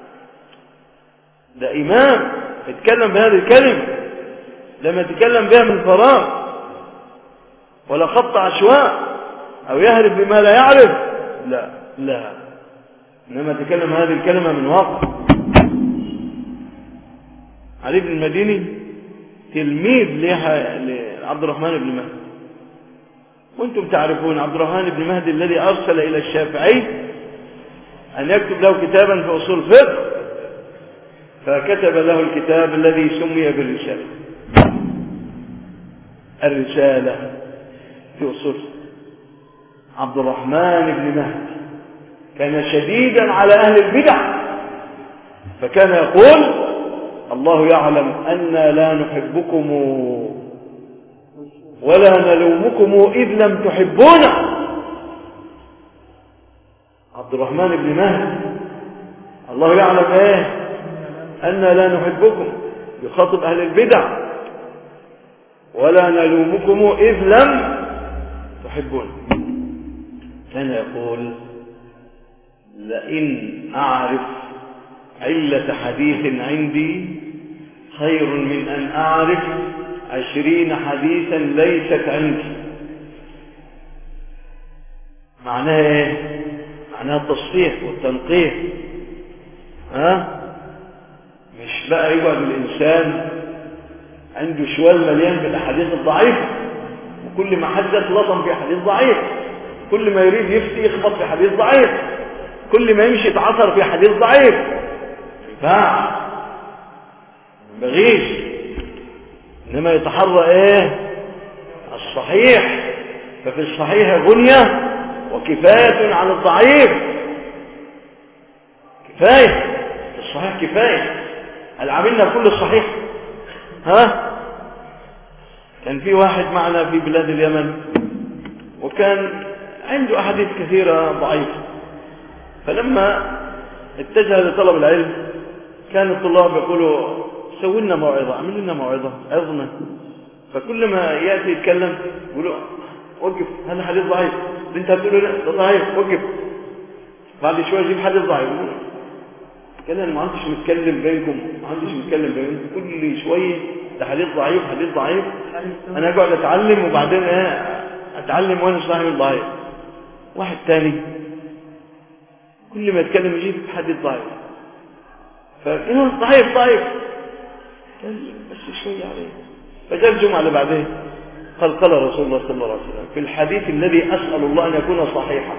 ده إمام يتكلم بهذه الكلمة، لما يتكلم بها من فراغ ولا خط عشواء أو يهرب بما لا يعرف، لا لا، إنما تكلم هذه الكلمة من واقع. علي بن المديني تلميذ لعبد الرحمن بن مهدي، وانتم تعرفون عبد الرحمن بن مهدي الذي أرسل إلى الشافعي أن يكتب له كتابا في أصول الفقه، فكتب له الكتاب الذي سمي بالرسالة، الرسالة في أصول. عبد الرحمن بن مهدي كان شديدا على أهل البدع، فكان يقول الله يعلم أننا لا نحبكم ولا نلومكم إذ لم تحبونا. عبد الرحمن بن مهدي الله يعلم ايه أننا لا نحبكم، يخاطب أهل البدع، ولا نلومكم إذ لم تحبونا. كان يقول لئن أعرف علة حديث عندي خير من أن أعرف عشرين حديثا ليست عندي. معناها ايه؟ معناها التصحيح والتنقيح. ها؟ مش بقى يقعد الإنسان عنده شوال مليان بالأحاديث الضعيفة، وكل ما حدث لطم في حديث ضعيف، كل ما يريد يفتي يخبط في حديث ضعيف، كل ما يمشي يتعثر في حديث ضعيف. ينفع بغيش، إنما يتحرى ايه؟ الصحيح. ففي الصحيح غنية وكفاية عن الضعيف، كفاية في الصحيح كفاية. هل عملنا كل الصحيح؟ ها؟ كان في واحد معنا في بلاد اليمن وكان عنده أحاديث كثيرة ضعيفة، فلما اتجه لطلب العلم كان الطلاب يقولوا سووا لنا موعظة، اعملوا لنا موعظة، عظنا. فكل ما يأتي يتكلم يقولوا وقف، هذا حديث ضعيف، انت هتقول لا ده ضعيف، وقف. بعد شويه يجيب حديث ضعيف، كان انا ما عنديش متكلم بينكم، ما عنديش متكلم بينكم، كل شويه ده حديث ضعيف حديث ضعيف. انا اقعد اتعلم وبعدين ايه اتعلم وانا صحيح ضعيف. واحد تاني كل ما يتكلم يجيب حديث ضعيف، فالإمام ضعيف ضعيف قال بس شوية عليه. فجاء الجمعة اللي بعدين قال قال رسول الله صلى الله عليه وسلم في الحديث الذي أسأل الله أن يكون صحيحا.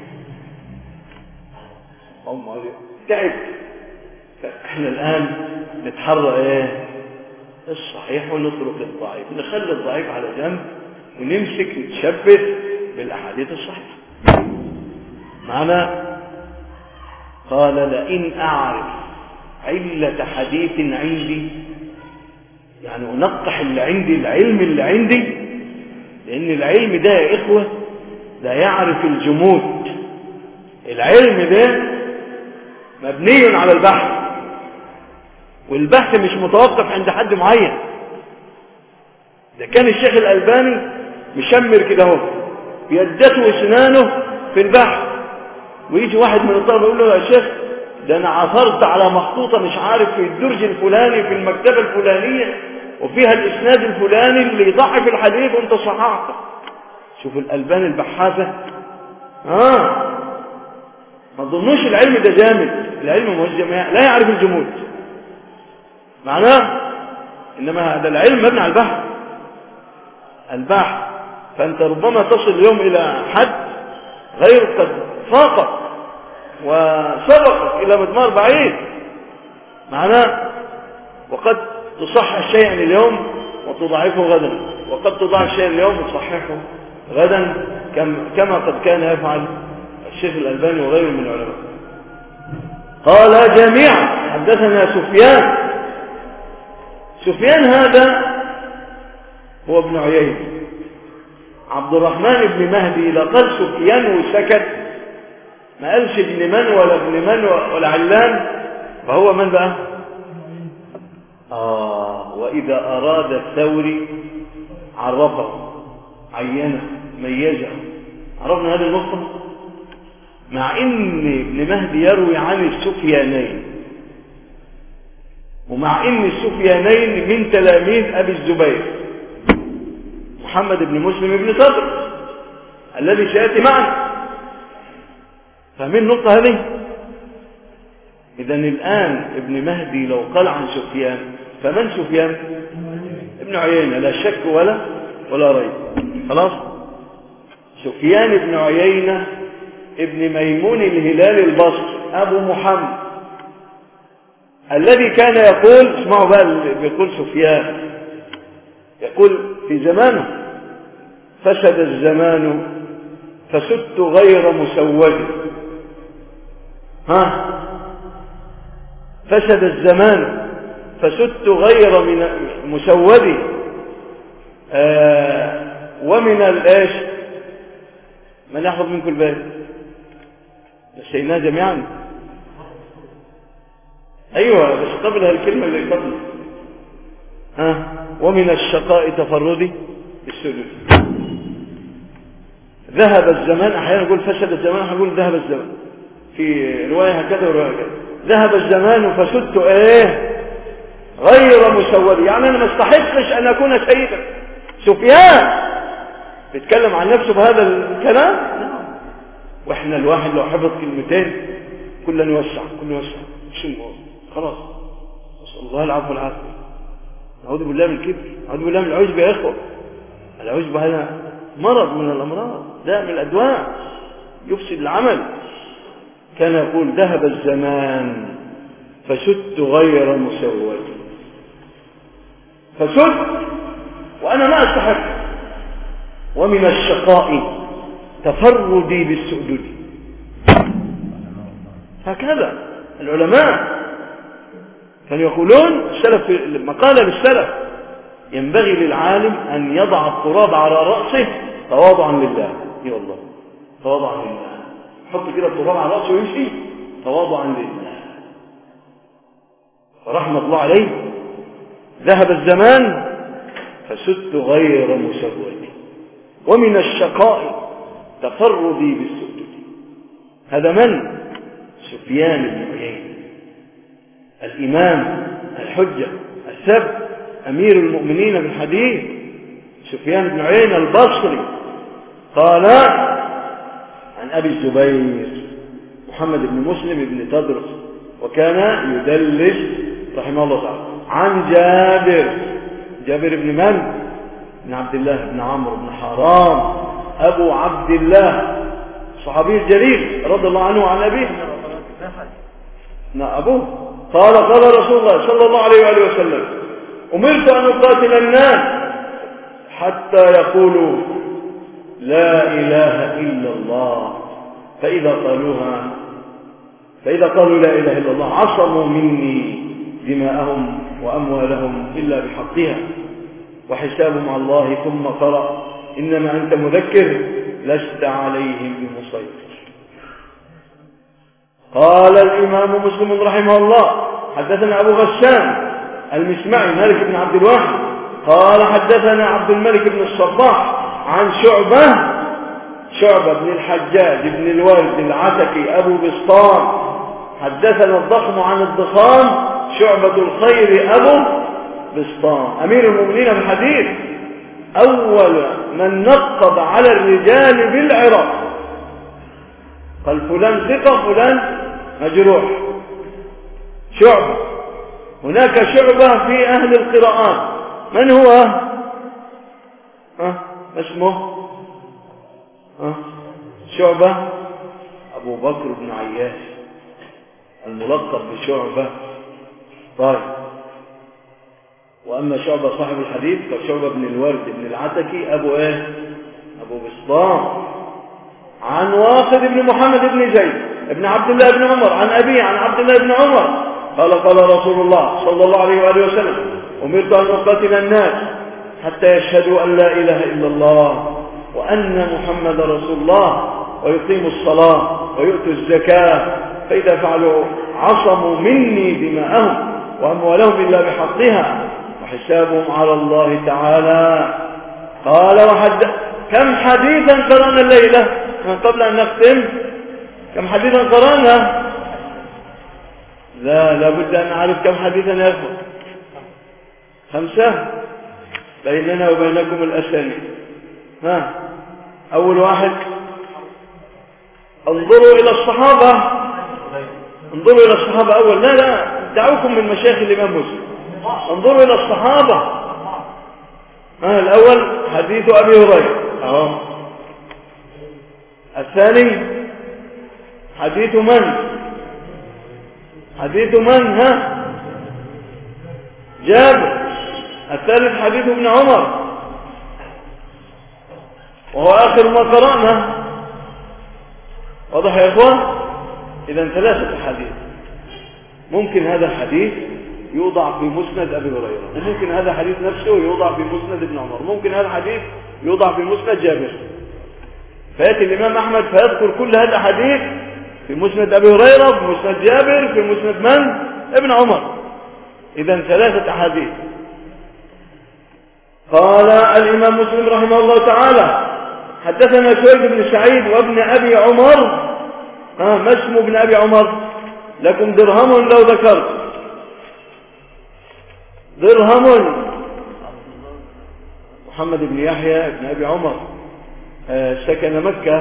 اللهم تعب. فإحنا الآن نتحرى إيه الصحيح ونترك الضعيف، نخلي الضعيف على جنب ونمسك نتشبث بالأحاديث الصحيحة. معنا قال لئن أعرف علة حديث عندي، يعني أنقح اللي عندي، العلم اللي عندي، لأن العلم ده يا إخوة لا يعرف الجمود. العلم ده مبني على البحث، والبحث مش متوقف عند حد معين. ده كان الشيخ الألباني مشمر كده اهو بيدته وسنانه في البحث، ويجي واحد من الطلبة يقول له يا شيخ ده أنا عثرت على مخطوطة مش عارف في الدرج الفلاني في المكتبة الفلانية وفيها الإسناد الفلاني اللي يضعف الحديث وانت صححته. شوف الألباني البحاثة. آه ما تظنوش العلم ده جامد، العلم مش جماعي، لا يعرف الجمود معناه، إنما هذا العلم مبني على البحث. البحث فأنت ربما تصل اليوم إلى حد غير قد فاقك وسبقك إلى مضمار بعيد معناه، وقد تصحح شيئا اليوم وتضعفه غدا، وقد تضعف شيئا اليوم وتصححه غدا، كما قد كان يفعل الشيخ الألباني وغيره من العلماء. قال جميعا حدثنا سفيان. سفيان هذا هو ابن عيينة. عبد الرحمن بن مهدي لا قال سفيان وسكت، ما قالش ابن من ولا ابن من ولا علان، فهو من بقى؟ آه وإذا أراد الثوري عرفه عينه ميزه. عرفنا هذه النقطة، مع إن ابن مهدي يروي عن السفيانين، ومع إن السفيانين من تلاميذ أبي الزبير محمد بن مسلم بن صدر الذي سيأتي معنا. فمن النقطة هذه إذن الآن ابن مهدي لو قال عن سفيان فمن سفيان؟ ابن عيينة لا شك ولا ولا ريب. خلاص. سفيان بن عيينة ابن ميمون الهلال البصري أبو محمد الذي كان يقول، اسمعوا بقى بيقول سفيان، يقول في زمانه فسد الزمان فسدت غير مسود. ها فسد الزمان فسدت غير من مسود. آه ومن الايش من يحفظ منكم البيت نسيناه جميعا. ايوه بس قبل هالكلمه اللي قبل ها ومن الشقاء تفردي بالسدود. ذهب الزمان، احيانا نقول فسد الزمان، احيانا نقول ذهب الزمان، في روايه هكذا وروايه هكذا. ذهب الزمان فسدت ايه غير مسود، يعني انا ما استحقش ان اكون سيدا. سفيان بيتكلم عن نفسه بهذا الكلام. نعم. واحنا الواحد لو حفظ كلمتين كلنا نوسع كل نوسع شنو خلاص. نسال الله العفو والعافيه. نعوذ بالله من الكبر، نعوذ بالله من العجب يا اخوه. العجب هذا مرض من الامراض، داء من الادواء يفسد العمل. كان يقول ذهب الزمان فسدت غير مسود. فسدت وانا ما استحق. ومن الشقاء تفردي بالسؤدد. هكذا العلماء كانوا يقولون، السلف مقالة للسلف، ينبغي للعالم أن يضع التراب على رأسه تواضعا لله. اي والله تواضعا لله، حط كده التراب على رأسه ويمشي تواضعا لله. ورحمة الله عليه ذهب الزمان فسدت غير مسود. ومن الشقاء تفردي بالسؤدد. هذا من؟ سفيان بن عيينة الإمام الحجة الثبت أمير المؤمنين بالحديث. سفيان بن عيينة البصري قال عن أبي الزبير محمد بن مسلم بن تدرس، وكان يدلس رحمه الله تعالى. عن جابر جابر بن من؟ بن عبد الله بن عمرو بن حرام أبو عبد الله صحابي الجليل رضي الله عنه وعن أبيه. نعم أبوه. قال قال رسول الله صلى الله عليه وآله وسلم: أمرت أن أقاتل الناس حتى يقولوا لا إله إلا الله، فإذا قالوها فإذا قالوا لا إله إلا الله عصموا مني دماءهم وأموالهم إلا بحقها وحسابهم على الله. ثم قرأ: إنما أنت مذكر لست عليهم بمسيطر. قال الإمام مسلم رحمه الله: حدثنا أبو غسان المسمعي مالك بن عبد الواحد قال حدثنا عبد الملك بن الصباح عن شعبة شعبة بن الحجاج بن الوارد العتكي أبو بسطام. حدثنا الضخم عن الضخام شعبة الخير أبو بسطام أمير المؤمنين في الحديث، أول من نقب على الرجال بالعراق، قال فلان ثقة فلان مجروح. شعبة. هناك شعبة في أهل القراءات، من هو؟ ها اسمه ها شعبة أبو بكر بن عياش الملقب بشعبة. طيب، وأما شعبة صاحب الحديث فشعبة بن الورد بن العتكي أبو إيه؟ أبو بسطام. عن واقد بن محمد بن زيد بن عبد الله بن عمر عن أبيه عن عبد الله بن عمر قال قال رسول الله صلى الله عليه وآله وسلم: أمرت أن أقاتل الناس حتى يشهدوا أن لا إله إلا الله وأن محمد رسول الله ويقيموا الصلاة ويؤتوا الزكاة، فإذا فعلوا عصموا مني دماءهم وأموالهم إلا بحقها وحسابهم على الله تعالى. قال: وحد كم حديثا قرأنا الليلة قبل أن نختم؟ كم حديثا قرأنا؟ لا لابد أن نعرف كم حديثا يا أخوة. خمسة بيننا وبينكم الأسانيد. ها أول واحد: انظروا إلى الصحابة انظروا إلى الصحابة أول. لا لا دعوكم من مشايخ الإمام مسلم. انظروا إلى الصحابة. ها الأول حديث أبي هريرة أهو. الثاني حديث من؟ حديث من؟ ها جابر. الثالث حديث ابن عمر وهو آخر ما قرأنا. واضح يا إخوان؟ إذا ثلاثة حديث. ممكن هذا الحديث يوضع في مسند أبي هريرة، وممكن هذا الحديث نفسه يوضع في مسند ابن عمر، ممكن هذا الحديث يوضع في مسند جابر. فيأتي الإمام أحمد فيذكر كل هذا الحديث في مسند أبي هريرة، في مسند جابر، في مسند من؟ ابن عمر. إذا ثلاثة أحاديث. قال الإمام مسلم رحمه الله تعالى: حدثنا سويد بن سعيد وابن أبي عمر. آه ما اسمه ابن أبي عمر؟ لكم درهم لو ذكرت. درهم محمد بن يحيى بن أبي عمر آه سكن مكة.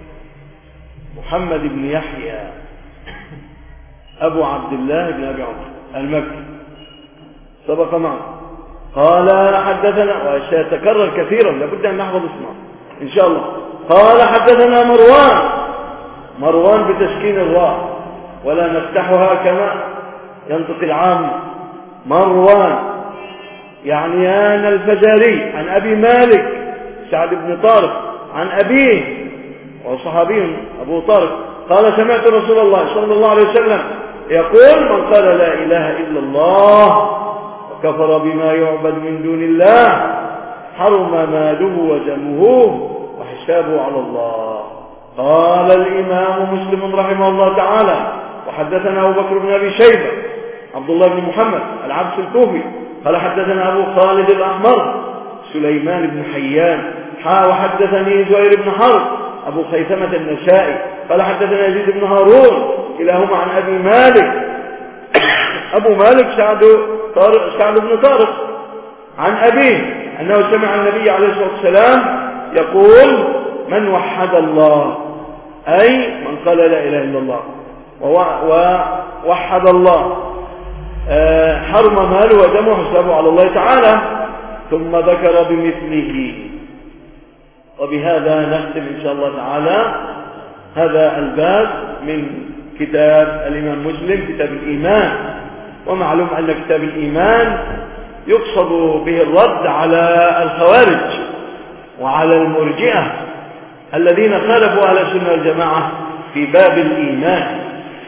محمد بن يحيى أبو عبد الله بن أبي عمر المكي سبق معه. قال حدثنا، وسيتكرر كثيرا لابد أن نحفظ اسمه إن شاء الله. قال حدثنا مروان مروان بتسكين الراء ولا نفتحها كما ينطق العام. مروان يعني أنا الفزاري عن أبي مالك سعد بن طارق عن أبيه وصحابي أبو طارق قال: سمعت رسول الله صلى الله عليه وسلم يقول: من قال لا إله إلا الله وكفر بما يعبد من دون الله حرم ماله ودمه وحسابه على الله. قال الإمام مسلم رحمه الله تعالى: وحدثنا أبو بكر بن أبي شيبة عبد الله بن محمد العبس الكوفي قال: حدثنا أبو خالد الأحمر سليمان بن حيان حا وحدثني زهير بن حرب أبو خيثمة النسائي قال: حدثنا يزيد بن هارون كلاهما عن أبي مالك أبو مالك سعد طارق سعد بن طارق عن أبيه أنه سمع النبي عليه الصلاة والسلام يقول: من وحد الله أي من قال لا إله إلا الله ووحد الله حرم ماله ودمه حسابه على الله تعالى، ثم ذكر بمثله. وبهذا نختم إن شاء الله تعالى هذا الباب من كتاب الإمام مسلم، كتاب الإيمان. ومعلوم أن كتاب الإيمان يقصد به الرد على الخوارج وعلى المرجئة الذين خالفوا أهل السنة والجماعة في باب الإيمان.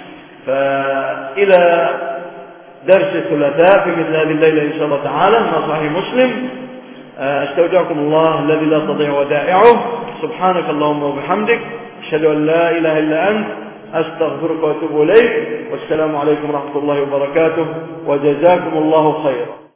فإلى درس الثلاثاء في مثل هذه الليلة إن شاء الله تعالى مع صحيح مسلم. أستودعكم الله الذي لا تضيع ودائعه. سبحانك اللهم وبحمدك، أشهد أن لا إله إلا أنت، أستغفرك وأتوب إليك. والسلام عليكم ورحمة الله وبركاته، وجزاكم الله خيرا.